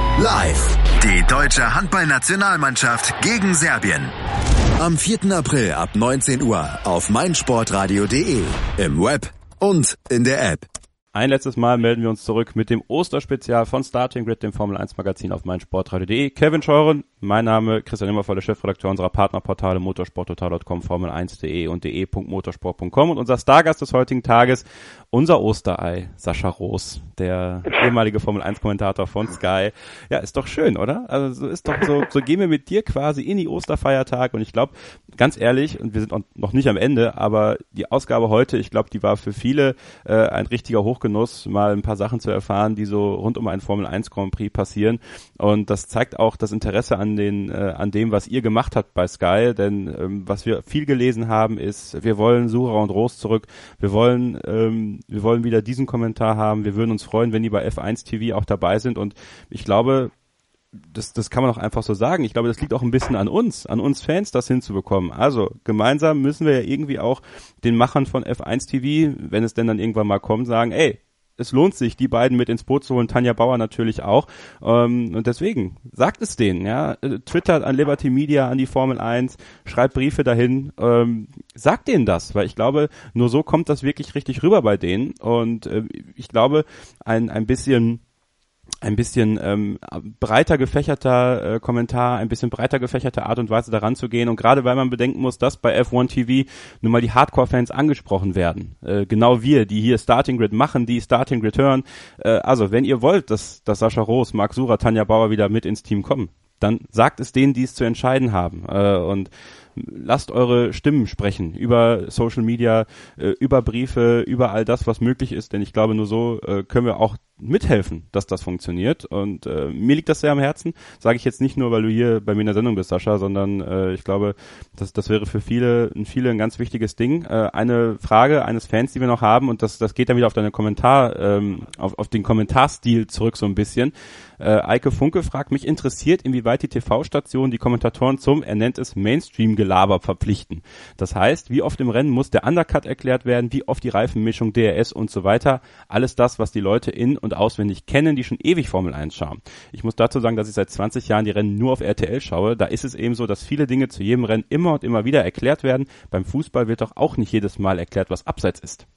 Live. Die deutsche Handballnationalmannschaft gegen Serbien. Am vierten April ab neunzehn Uhr auf meinsportradio punkt de, im Web und in der App. Ein letztes Mal melden wir uns zurück mit dem Osterspezial von Starting Grid, dem Formel eins Magazin auf meinsportradio punkt de. Kevin Scheuren, mein Name, Christian Immervoll, der Chefredakteur unserer Partnerportale motorsporttotal punkt com, formel eins punkt de und de punkt motorsport punkt com. Und unser Stargast des heutigen Tages, unser Osterei, Sascha Roos, der ehemalige Formel eins Kommentator von Sky. Ja, ist doch schön, oder? Also so ist doch so, so gehen wir mit dir quasi in die Osterfeiertage und ich glaube, ganz ehrlich, und wir sind noch nicht am Ende, aber die Ausgabe heute, ich glaube, die war für viele äh, ein richtiger Hochgenuss, mal ein paar Sachen zu erfahren, die so rund um einen Formel eins Grand Prix passieren. Und das zeigt auch das Interesse an den, äh, an dem, was ihr gemacht habt bei Sky, denn ähm, was wir viel gelesen haben, ist, wir wollen Sura und Roos zurück, wir wollen, ähm, wir wollen wieder diesen Kommentar haben, wir würden uns freuen, wenn die bei F eins T V auch dabei sind und ich glaube, das, das kann man auch einfach so sagen. Ich glaube, das liegt auch ein bisschen an uns, an uns Fans, das hinzubekommen. Also gemeinsam müssen wir ja irgendwie auch den Machern von F eins T V, wenn es denn dann irgendwann mal kommt, sagen, ey, es lohnt sich, die beiden mit ins Boot zu holen, Tanja Bauer natürlich auch. Ähm, und deswegen, sagt es denen, ja. Twittert an Liberty Media, an die Formel eins, schreibt Briefe dahin, ähm, sagt denen das, weil ich glaube, nur so kommt das wirklich richtig rüber bei denen. Und äh, ich glaube, ein, ein bisschen ein bisschen ähm, breiter gefächerter äh, Kommentar, ein bisschen breiter gefächerte Art und Weise daran zu gehen und gerade weil man bedenken muss, dass bei F eins T V nun mal die Hardcore-Fans angesprochen werden, äh, genau wir, die hier Starting Grid machen, die Starting Grid hören, äh, also wenn ihr wollt, dass, dass Sascha Roos, Marc Sura, Tanja Bauer wieder mit ins Team kommen, dann sagt es denen, die es zu entscheiden haben äh, und lasst eure Stimmen sprechen über Social Media, äh, über Briefe, über all das, was möglich ist, denn ich glaube, nur so äh, können wir auch mithelfen, dass das funktioniert und äh, mir liegt das sehr am Herzen, sage ich jetzt nicht nur, weil du hier bei mir in der Sendung bist, Sascha, sondern äh, ich glaube, das, das wäre für viele, viele ein ganz wichtiges Ding. Äh, eine Frage eines Fans, die wir noch haben und das, das geht dann wieder auf deine Kommentar, ähm, auf, auf den Kommentarstil zurück so ein bisschen. Äh, Eike Funke fragt, mich interessiert, inwieweit die T V-Stationen die Kommentatoren zum, er nennt es Mainstream-Gelaber verpflichten. Das heißt, wie oft im Rennen muss der Undercut erklärt werden, wie oft die Reifenmischung, D R S und so weiter. Alles das, was die Leute in- und auswendig kennen, die schon ewig Formel eins schauen. Ich muss dazu sagen, dass ich seit zwanzig Jahren die Rennen nur auf R T L schaue. Da ist es eben so, dass viele Dinge zu jedem Rennen immer und immer wieder erklärt werden. Beim Fußball wird doch auch nicht jedes Mal erklärt, was Abseits ist.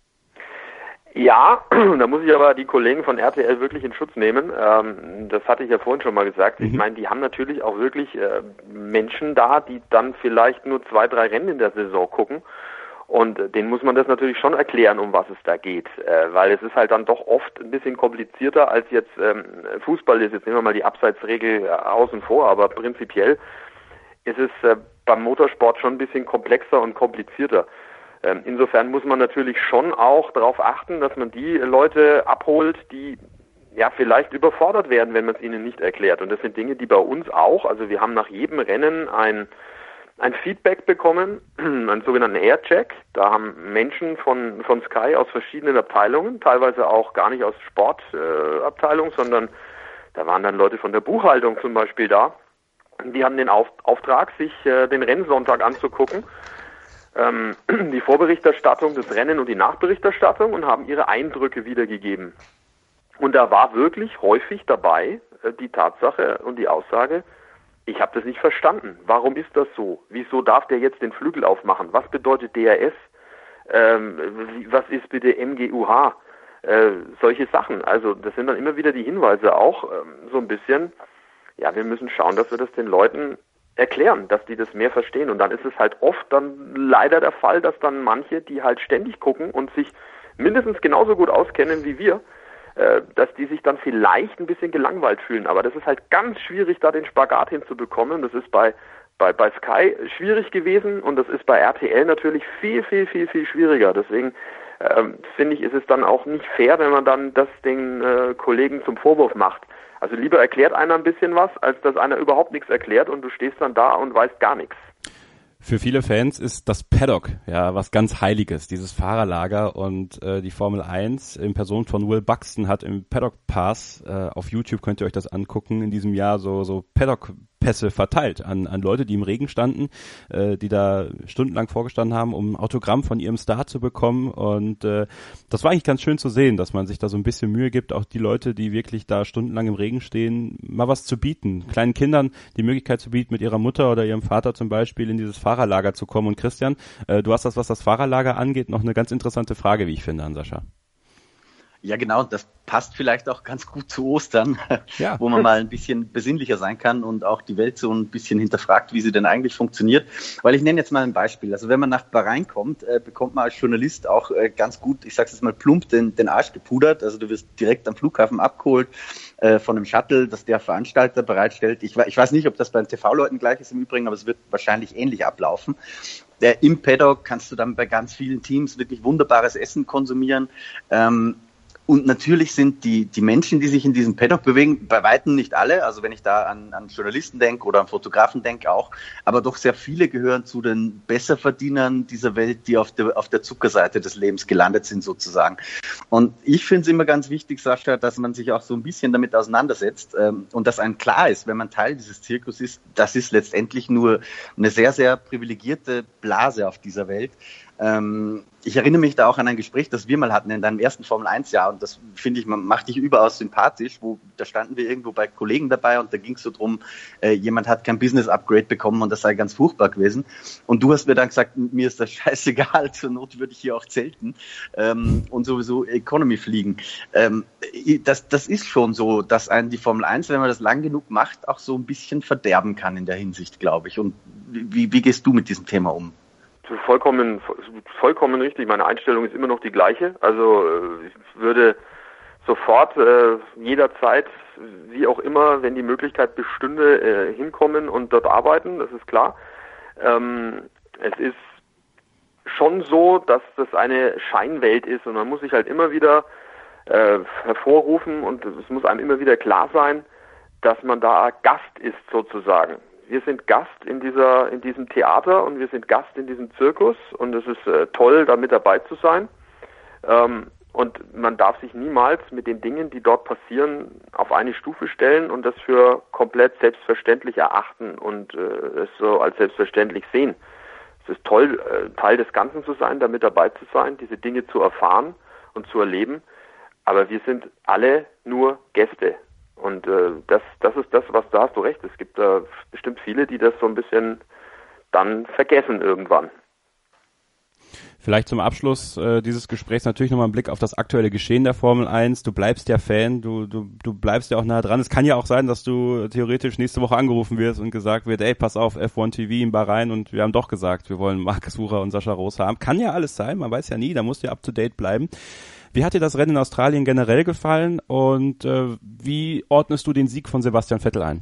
Ja, da muss ich aber die Kollegen von R T L wirklich in Schutz nehmen. Ähm, das hatte ich ja vorhin schon mal gesagt. Mhm. Ich meine, die haben natürlich auch wirklich äh, Menschen da, die dann vielleicht nur zwei, drei Rennen in der Saison gucken. Und äh, denen muss man das natürlich schon erklären, um was es da geht. Äh, weil es ist halt dann doch oft ein bisschen komplizierter als jetzt ähm, Fußball ist. Jetzt nehmen wir mal die Abseitsregel äh, außen vor, aber prinzipiell ist es äh, beim Motorsport schon ein bisschen komplexer und komplizierter. Insofern muss man natürlich schon auch darauf achten, dass man die Leute abholt, die ja vielleicht überfordert werden, wenn man es ihnen nicht erklärt. Und das sind Dinge, die bei uns auch, also wir haben nach jedem Rennen ein, ein Feedback bekommen, einen sogenannten Aircheck. Da haben Menschen von, von Sky aus verschiedenen Abteilungen, teilweise auch gar nicht aus Sportabteilung, äh, sondern da waren dann Leute von der Buchhaltung zum Beispiel da. Die haben den Auf, Auftrag, sich äh, den Rennsonntag anzugucken, die Vorberichterstattung, das Rennen und die Nachberichterstattung und haben ihre Eindrücke wiedergegeben. Und da war wirklich häufig dabei die Tatsache und die Aussage, ich habe das nicht verstanden. Warum ist das so? Wieso darf der jetzt den Flügel aufmachen? Was bedeutet D R S? Ähm, was ist bitte M G U H? Äh, solche Sachen. Also das sind dann immer wieder die Hinweise auch ähm, so ein bisschen, ja, wir müssen schauen, dass wir das den Leuten erklären, dass die das mehr verstehen. Und dann ist es halt oft dann leider der Fall, dass dann manche, die halt ständig gucken und sich mindestens genauso gut auskennen wie wir, äh, dass die sich dann vielleicht ein bisschen gelangweilt fühlen. Aber das ist halt ganz schwierig, da den Spagat hinzubekommen. Das ist bei bei, bei Sky schwierig gewesen und das ist bei R T L natürlich viel, viel, viel, viel schwieriger. Deswegen ähm, finde ich, ist es dann auch nicht fair, wenn man dann das den äh, Kollegen zum Vorwurf macht. Also lieber erklärt einer ein bisschen was, als dass einer überhaupt nichts erklärt und du stehst dann da und weißt gar nichts. Für viele Fans ist das Paddock ja was ganz Heiliges, dieses Fahrerlager, und äh, die Formel eins in Person von Will Buxton hat im Paddock Pass, äh, auf YouTube könnt ihr euch das angucken, in diesem Jahr so so Paddock Pässe verteilt an an Leute, die im Regen standen, äh, die da stundenlang vorgestanden haben, um ein Autogramm von ihrem Star zu bekommen, und äh, das war eigentlich ganz schön zu sehen, dass man sich da so ein bisschen Mühe gibt, auch die Leute, die wirklich da stundenlang im Regen stehen, mal was zu bieten, kleinen Kindern die Möglichkeit zu bieten, mit ihrer Mutter oder ihrem Vater zum Beispiel in dieses Fahrerlager zu kommen. Und Christian, äh, du hast das, was das Fahrerlager angeht, noch eine ganz interessante Frage, wie ich finde, an Sascha. Ja, genau, das passt vielleicht auch ganz gut zu Ostern, ja. Wo man mal ein bisschen besinnlicher sein kann und auch die Welt so ein bisschen hinterfragt, wie sie denn eigentlich funktioniert. Weil ich nenne jetzt mal ein Beispiel. Also wenn man nach Bahrain kommt, äh, bekommt man als Journalist auch äh, ganz gut, ich sag's jetzt mal plump, den, den Arsch gepudert. Also du wirst direkt am Flughafen abgeholt äh, von einem Shuttle, das der Veranstalter bereitstellt. Ich, ich weiß nicht, ob das bei den T V-Leuten gleich ist im Übrigen, aber es wird wahrscheinlich ähnlich ablaufen. Der, im Paddock kannst du dann bei ganz vielen Teams wirklich wunderbares Essen konsumieren. Ähm, Und natürlich sind die die Menschen, die sich in diesem Paddock bewegen, bei weitem nicht alle. Also wenn ich da an, an Journalisten denke oder an Fotografen denke auch, aber doch sehr viele gehören zu den Besserverdienern dieser Welt, die auf der auf der Zuckerseite des Lebens gelandet sind sozusagen. Und ich finde es immer ganz wichtig, Sascha, dass man sich auch so ein bisschen damit auseinandersetzt ähm, und dass einem klar ist, wenn man Teil dieses Zirkus ist, das ist letztendlich nur eine sehr, sehr privilegierte Blase auf dieser Welt. Ähm, ich erinnere mich da auch an ein Gespräch, das wir mal hatten in deinem ersten Formel eins Jahr, und das finde ich, man macht dich überaus sympathisch, wo da standen wir irgendwo bei Kollegen dabei und da ging es so drum, äh, jemand hat kein Business-Upgrade bekommen und das sei ganz furchtbar gewesen, und du hast mir dann gesagt, mir ist das scheißegal, zur Not würde ich hier auch zelten ähm, und sowieso Economy fliegen. Ähm, das, das ist schon so, dass einen die Formel eins, wenn man das lang genug macht, auch so ein bisschen verderben kann in der Hinsicht, glaube ich. Und wie, wie gehst du mit diesem Thema um? Vollkommen, vollkommen richtig. Meine Einstellung ist immer noch die gleiche. Also ich würde sofort äh, jederzeit, wie auch immer, wenn die Möglichkeit bestünde, äh, hinkommen und dort arbeiten. Das ist klar. Ähm, es ist schon so, dass das eine Scheinwelt ist und man muss sich halt immer wieder äh, hervorrufen und es muss einem immer wieder klar sein, dass man da Gast ist sozusagen. Wir sind Gast in dieser, in diesem Theater und wir sind Gast in diesem Zirkus und es ist äh, toll, da mit dabei zu sein. Ähm, und man darf sich niemals mit den Dingen, die dort passieren, auf eine Stufe stellen und das für komplett selbstverständlich erachten und äh, es so als selbstverständlich sehen. Es ist toll, äh, Teil des Ganzen zu sein, da mit dabei zu sein, diese Dinge zu erfahren und zu erleben. Aber wir sind alle nur Gäste. Und äh, das, das ist das, was, da hast du recht. Es gibt äh, bestimmt viele, die das so ein bisschen dann vergessen irgendwann. Vielleicht zum Abschluss äh, dieses Gesprächs natürlich nochmal ein Blick auf das aktuelle Geschehen der Formel eins. Du bleibst ja Fan, du, du, du bleibst ja auch nah dran. Es kann ja auch sein, dass du theoretisch nächste Woche angerufen wirst und gesagt wird, ey, pass auf, F eins T V in Bahrain, und wir haben doch gesagt, wir wollen Markus Sucher und Sascha Roos haben. Kann ja alles sein, man weiß ja nie, da musst du ja up to date bleiben. Wie hat dir das Rennen in Australien generell gefallen und äh, wie ordnest du den Sieg von Sebastian Vettel ein?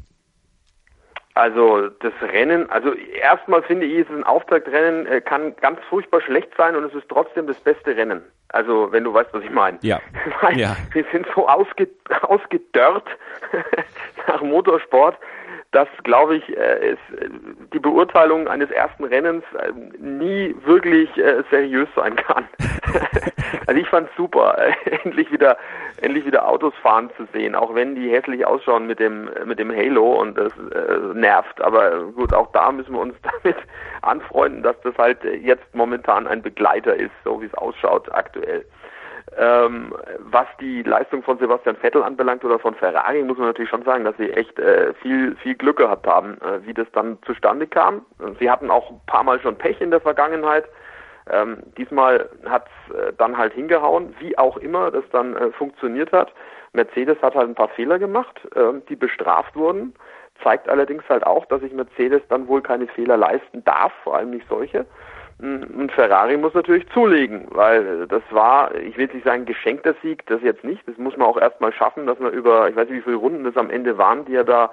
Also das Rennen, also erstmal finde ich, ist ein Auftaktrennen, äh, kann ganz furchtbar schlecht sein und es ist trotzdem das beste Rennen. Also wenn du weißt, was ich meine. Ja. Weil ja. Wir sind so ausge, ausgedörrt nach Motorsport, dass, glaube ich, äh, es, die Beurteilung eines ersten Rennens äh, nie wirklich äh, seriös sein kann. Also ich fand's super, äh, endlich wieder, endlich wieder Autos fahren zu sehen, auch wenn die hässlich ausschauen mit dem mit dem Halo und das äh, nervt. Aber gut, auch da müssen wir uns damit anfreunden, dass das halt jetzt momentan ein Begleiter ist, so wie es ausschaut aktuell. Ähm, was die Leistung von Sebastian Vettel anbelangt oder von Ferrari, muss man natürlich schon sagen, dass sie echt äh, viel viel Glück gehabt haben, äh, wie das dann zustande kam. Sie hatten auch ein paar Mal schon Pech in der Vergangenheit. Ähm, diesmal hat's äh, dann halt hingehauen, wie auch immer das dann äh, funktioniert hat. Mercedes hat halt ein paar Fehler gemacht, äh, die bestraft wurden. Zeigt allerdings halt auch, dass sich Mercedes dann wohl keine Fehler leisten darf, vor allem nicht solche. Und Ferrari muss natürlich zulegen, weil das war, ich will jetzt nicht sagen geschenkter Sieg, das jetzt nicht. Das muss man auch erstmal schaffen, dass man über, ich weiß nicht wie viele Runden das am Ende waren, die er da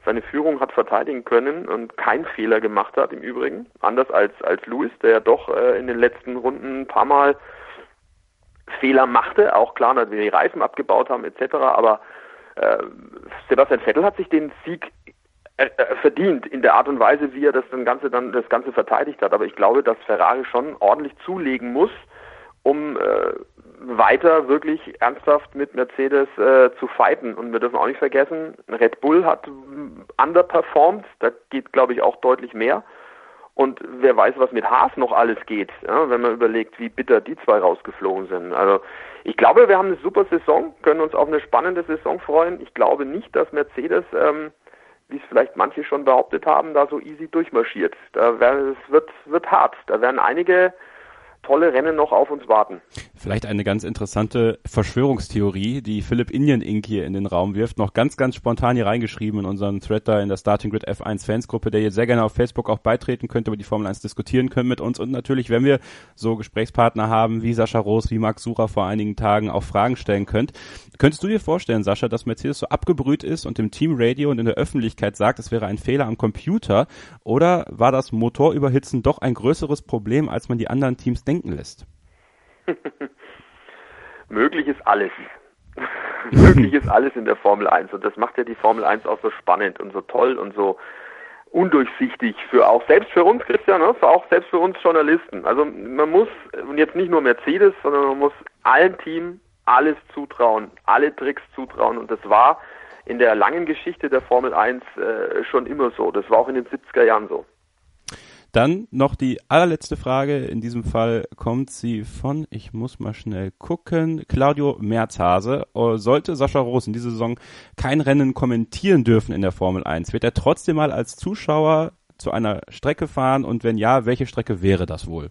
seine Führung hat verteidigen können und keinen Fehler gemacht hat im Übrigen. Anders als, als Lewis, der ja doch äh, in den letzten Runden ein paar Mal Fehler machte. Auch klar, dass wir die Reifen abgebaut haben et cetera. Aber äh, Sebastian Vettel hat sich den Sieg äh, verdient in der Art und Weise, wie er das Ganze dann das Ganze verteidigt hat. Aber ich glaube, dass Ferrari schon ordentlich zulegen muss, um äh, weiter wirklich ernsthaft mit Mercedes äh, zu fighten. Und wir dürfen auch nicht vergessen, Red Bull hat underperformed, da geht, glaube ich, auch deutlich mehr. Und wer weiß, was mit Haas noch alles geht, ja, wenn man überlegt, wie bitter die zwei rausgeflogen sind. Also ich glaube, wir haben eine super Saison, können uns auf eine spannende Saison freuen. Ich glaube nicht, dass Mercedes, ähm, wie es vielleicht manche schon behauptet haben, da so easy durchmarschiert. Da wär, es wird, wird hart. Da werden einige tolle Rennen noch auf uns warten. Vielleicht eine ganz interessante Verschwörungstheorie, die Philipp Indian Inc. hier in den Raum wirft, noch ganz, ganz spontan hier reingeschrieben in unseren Thread da in der Starting Grid F eins Fansgruppe, der jetzt sehr gerne auf Facebook auch beitreten könnte, über die Formel eins diskutieren können mit uns und natürlich, wenn wir so Gesprächspartner haben wie Sascha Roos, wie Max Sucher vor einigen Tagen auch Fragen stellen könnt. Könntest du dir vorstellen, Sascha, dass Mercedes so abgebrüht ist und im Teamradio und in der Öffentlichkeit sagt, es wäre ein Fehler am Computer, oder war das Motorüberhitzen doch ein größeres Problem, als man die anderen Teams denken lässt? Möglich ist alles. Möglich ist alles in der Formel eins und das macht ja die Formel eins auch so spannend und so toll und so undurchsichtig für auch, selbst für uns, Christian, ne? Für auch selbst für uns Journalisten. Also man muss, und jetzt nicht nur Mercedes, sondern man muss allen Team alles zutrauen, alle Tricks zutrauen und das war in der langen Geschichte der Formel eins äh, schon immer so. Das war auch in den siebziger Jahren so. Dann noch die allerletzte Frage, in diesem Fall kommt sie von, ich muss mal schnell gucken, Claudio Merzhase. Sollte Sascha Roos in dieser Saison kein Rennen kommentieren dürfen in der Formel eins, wird er trotzdem mal als Zuschauer zu einer Strecke fahren und wenn ja, welche Strecke wäre das wohl?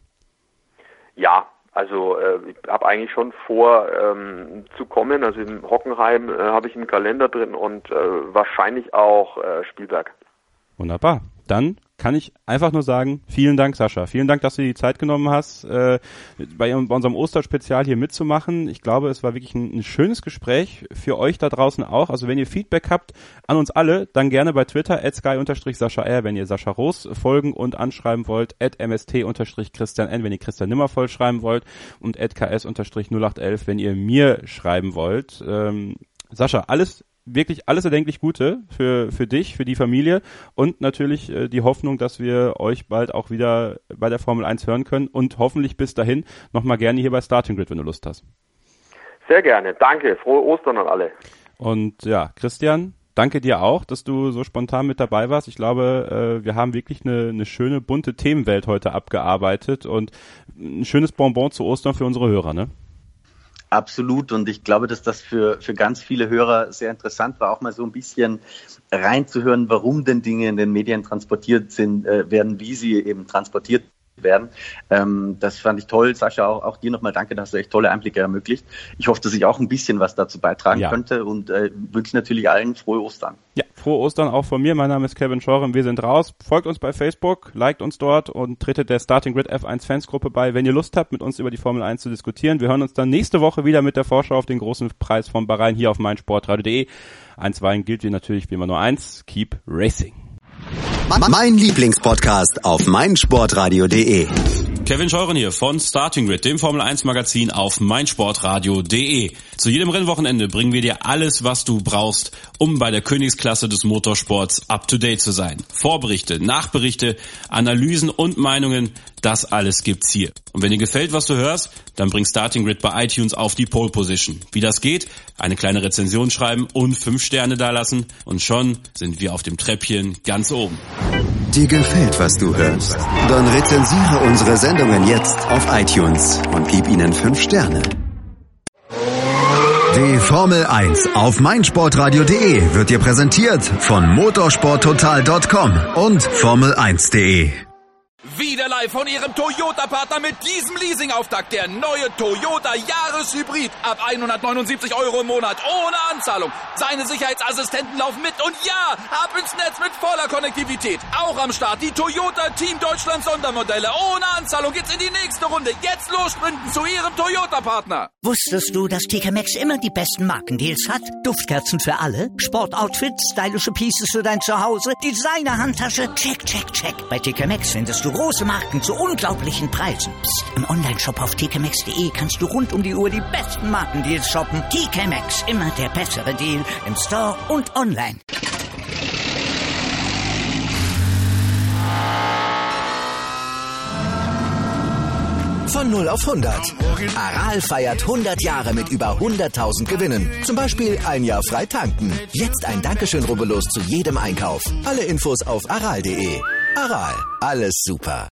Ja, also äh, ich habe eigentlich schon vor ähm, zu kommen, also in Hockenheim äh, habe ich einen Kalender drin und äh, wahrscheinlich auch äh, Spielberg. Wunderbar. Dann kann ich einfach nur sagen, vielen Dank, Sascha. Vielen Dank, dass du die Zeit genommen hast, äh, bei, bei unserem Osterspezial hier mitzumachen. Ich glaube, es war wirklich ein, ein schönes Gespräch für euch da draußen auch. Also wenn ihr Feedback habt an uns alle, dann gerne bei Twitter at sky Sascha R, wenn ihr Sascha Roos folgen und anschreiben wollt, at mst Christian N, wenn ihr Christian Nimmervoll schreiben wollt und at ks null acht elf, wenn ihr mir schreiben wollt. Ähm, Sascha, alles wirklich alles erdenklich Gute für für dich, für die Familie und natürlich äh, die Hoffnung, dass wir euch bald auch wieder bei der Formel eins hören können und hoffentlich bis dahin nochmal gerne hier bei Starting Grid, wenn du Lust hast. Sehr gerne, danke, frohe Ostern an alle. Und ja, Christian, danke dir auch, dass du so spontan mit dabei warst. Ich glaube, äh, wir haben wirklich eine, eine schöne, bunte Themenwelt heute abgearbeitet und ein schönes Bonbon zu Ostern für unsere Hörer, ne? Absolut, und ich glaube, dass das für, für ganz viele Hörer sehr interessant war, auch mal so ein bisschen reinzuhören, warum denn Dinge in den Medien transportiert sind, äh, werden, wie sie eben transportiert werden. Ähm, das fand ich toll. Sascha, auch, auch dir nochmal danke, da hast du echt tolle Einblicke ermöglicht. Ich hoffe, dass ich auch ein bisschen was dazu beitragen ja. könnte und äh, wünsche natürlich allen frohe Ostern. Ja, frohe Ostern auch von mir. Mein Name ist Kevin Scheuren. Wir sind raus. Folgt uns bei Facebook, liked uns dort und tretet der Starting Grid F eins Fansgruppe bei, wenn ihr Lust habt, mit uns über die Formel eins zu diskutieren. Wir hören uns dann nächste Woche wieder mit der Vorschau auf den großen Preis von Bahrain hier auf meinsportradio punkt de. Einstweilen gilt wie natürlich wie immer nur eins. Keep racing. Mein Lieblingspodcast auf meinsportradio punkt de. Kevin Scheuren hier von Starting Grid, dem Formel eins Magazin auf meinsportradio punkt de. Zu jedem Rennwochenende bringen wir dir alles, was du brauchst, um bei der Königsklasse des Motorsports up to date zu sein. Vorberichte, Nachberichte, Analysen und Meinungen, das alles gibt's hier. Und wenn dir gefällt, was du hörst, dann bring Starting Grid bei iTunes auf die Pole Position. Wie das geht? Eine kleine Rezension schreiben und fünf Sterne dalassen und schon sind wir auf dem Treppchen ganz oben. Dir gefällt, was du hörst? Dann rezensiere unsere Sendungen jetzt auf iTunes und gib ihnen fünf Sterne. Die Formel eins auf meinsportradio punkt de wird dir präsentiert von motorsport total punkt com und formel eins punkt de. Wieder live von Ihrem Toyota-Partner mit diesem Leasing-Auftakt. Der neue Toyota Jahreshybrid. Ab hundertneunundsiebzig Euro im Monat. Ohne Anzahlung. Seine Sicherheitsassistenten laufen mit. Und ja, ab ins Netz mit voller Konnektivität. Auch am Start die Toyota Team Deutschland Sondermodelle. Ohne Anzahlung geht's in die nächste Runde. Jetzt los sprinten zu Ihrem Toyota-Partner. Wusstest du, dass T K Maxx immer die besten Markendeals hat? Duftkerzen für alle, Sportoutfits, stylische Pieces für dein Zuhause, Designer-Handtasche, check, check, check. Bei T K Maxx findest du große Marken zu unglaublichen Preisen. Psst. Im Onlineshop auf t k maxx punkt d e kannst du rund um die Uhr die besten Markendeals shoppen. T K Maxx, immer der bessere Deal im Store und online. Von null auf hundert. Aral feiert hundert Jahre mit über hunderttausend Gewinnen. Zum Beispiel ein Jahr frei tanken. Jetzt ein Dankeschön, rubbellos zu jedem Einkauf. Alle Infos auf aral punkt de. Aral, alles super.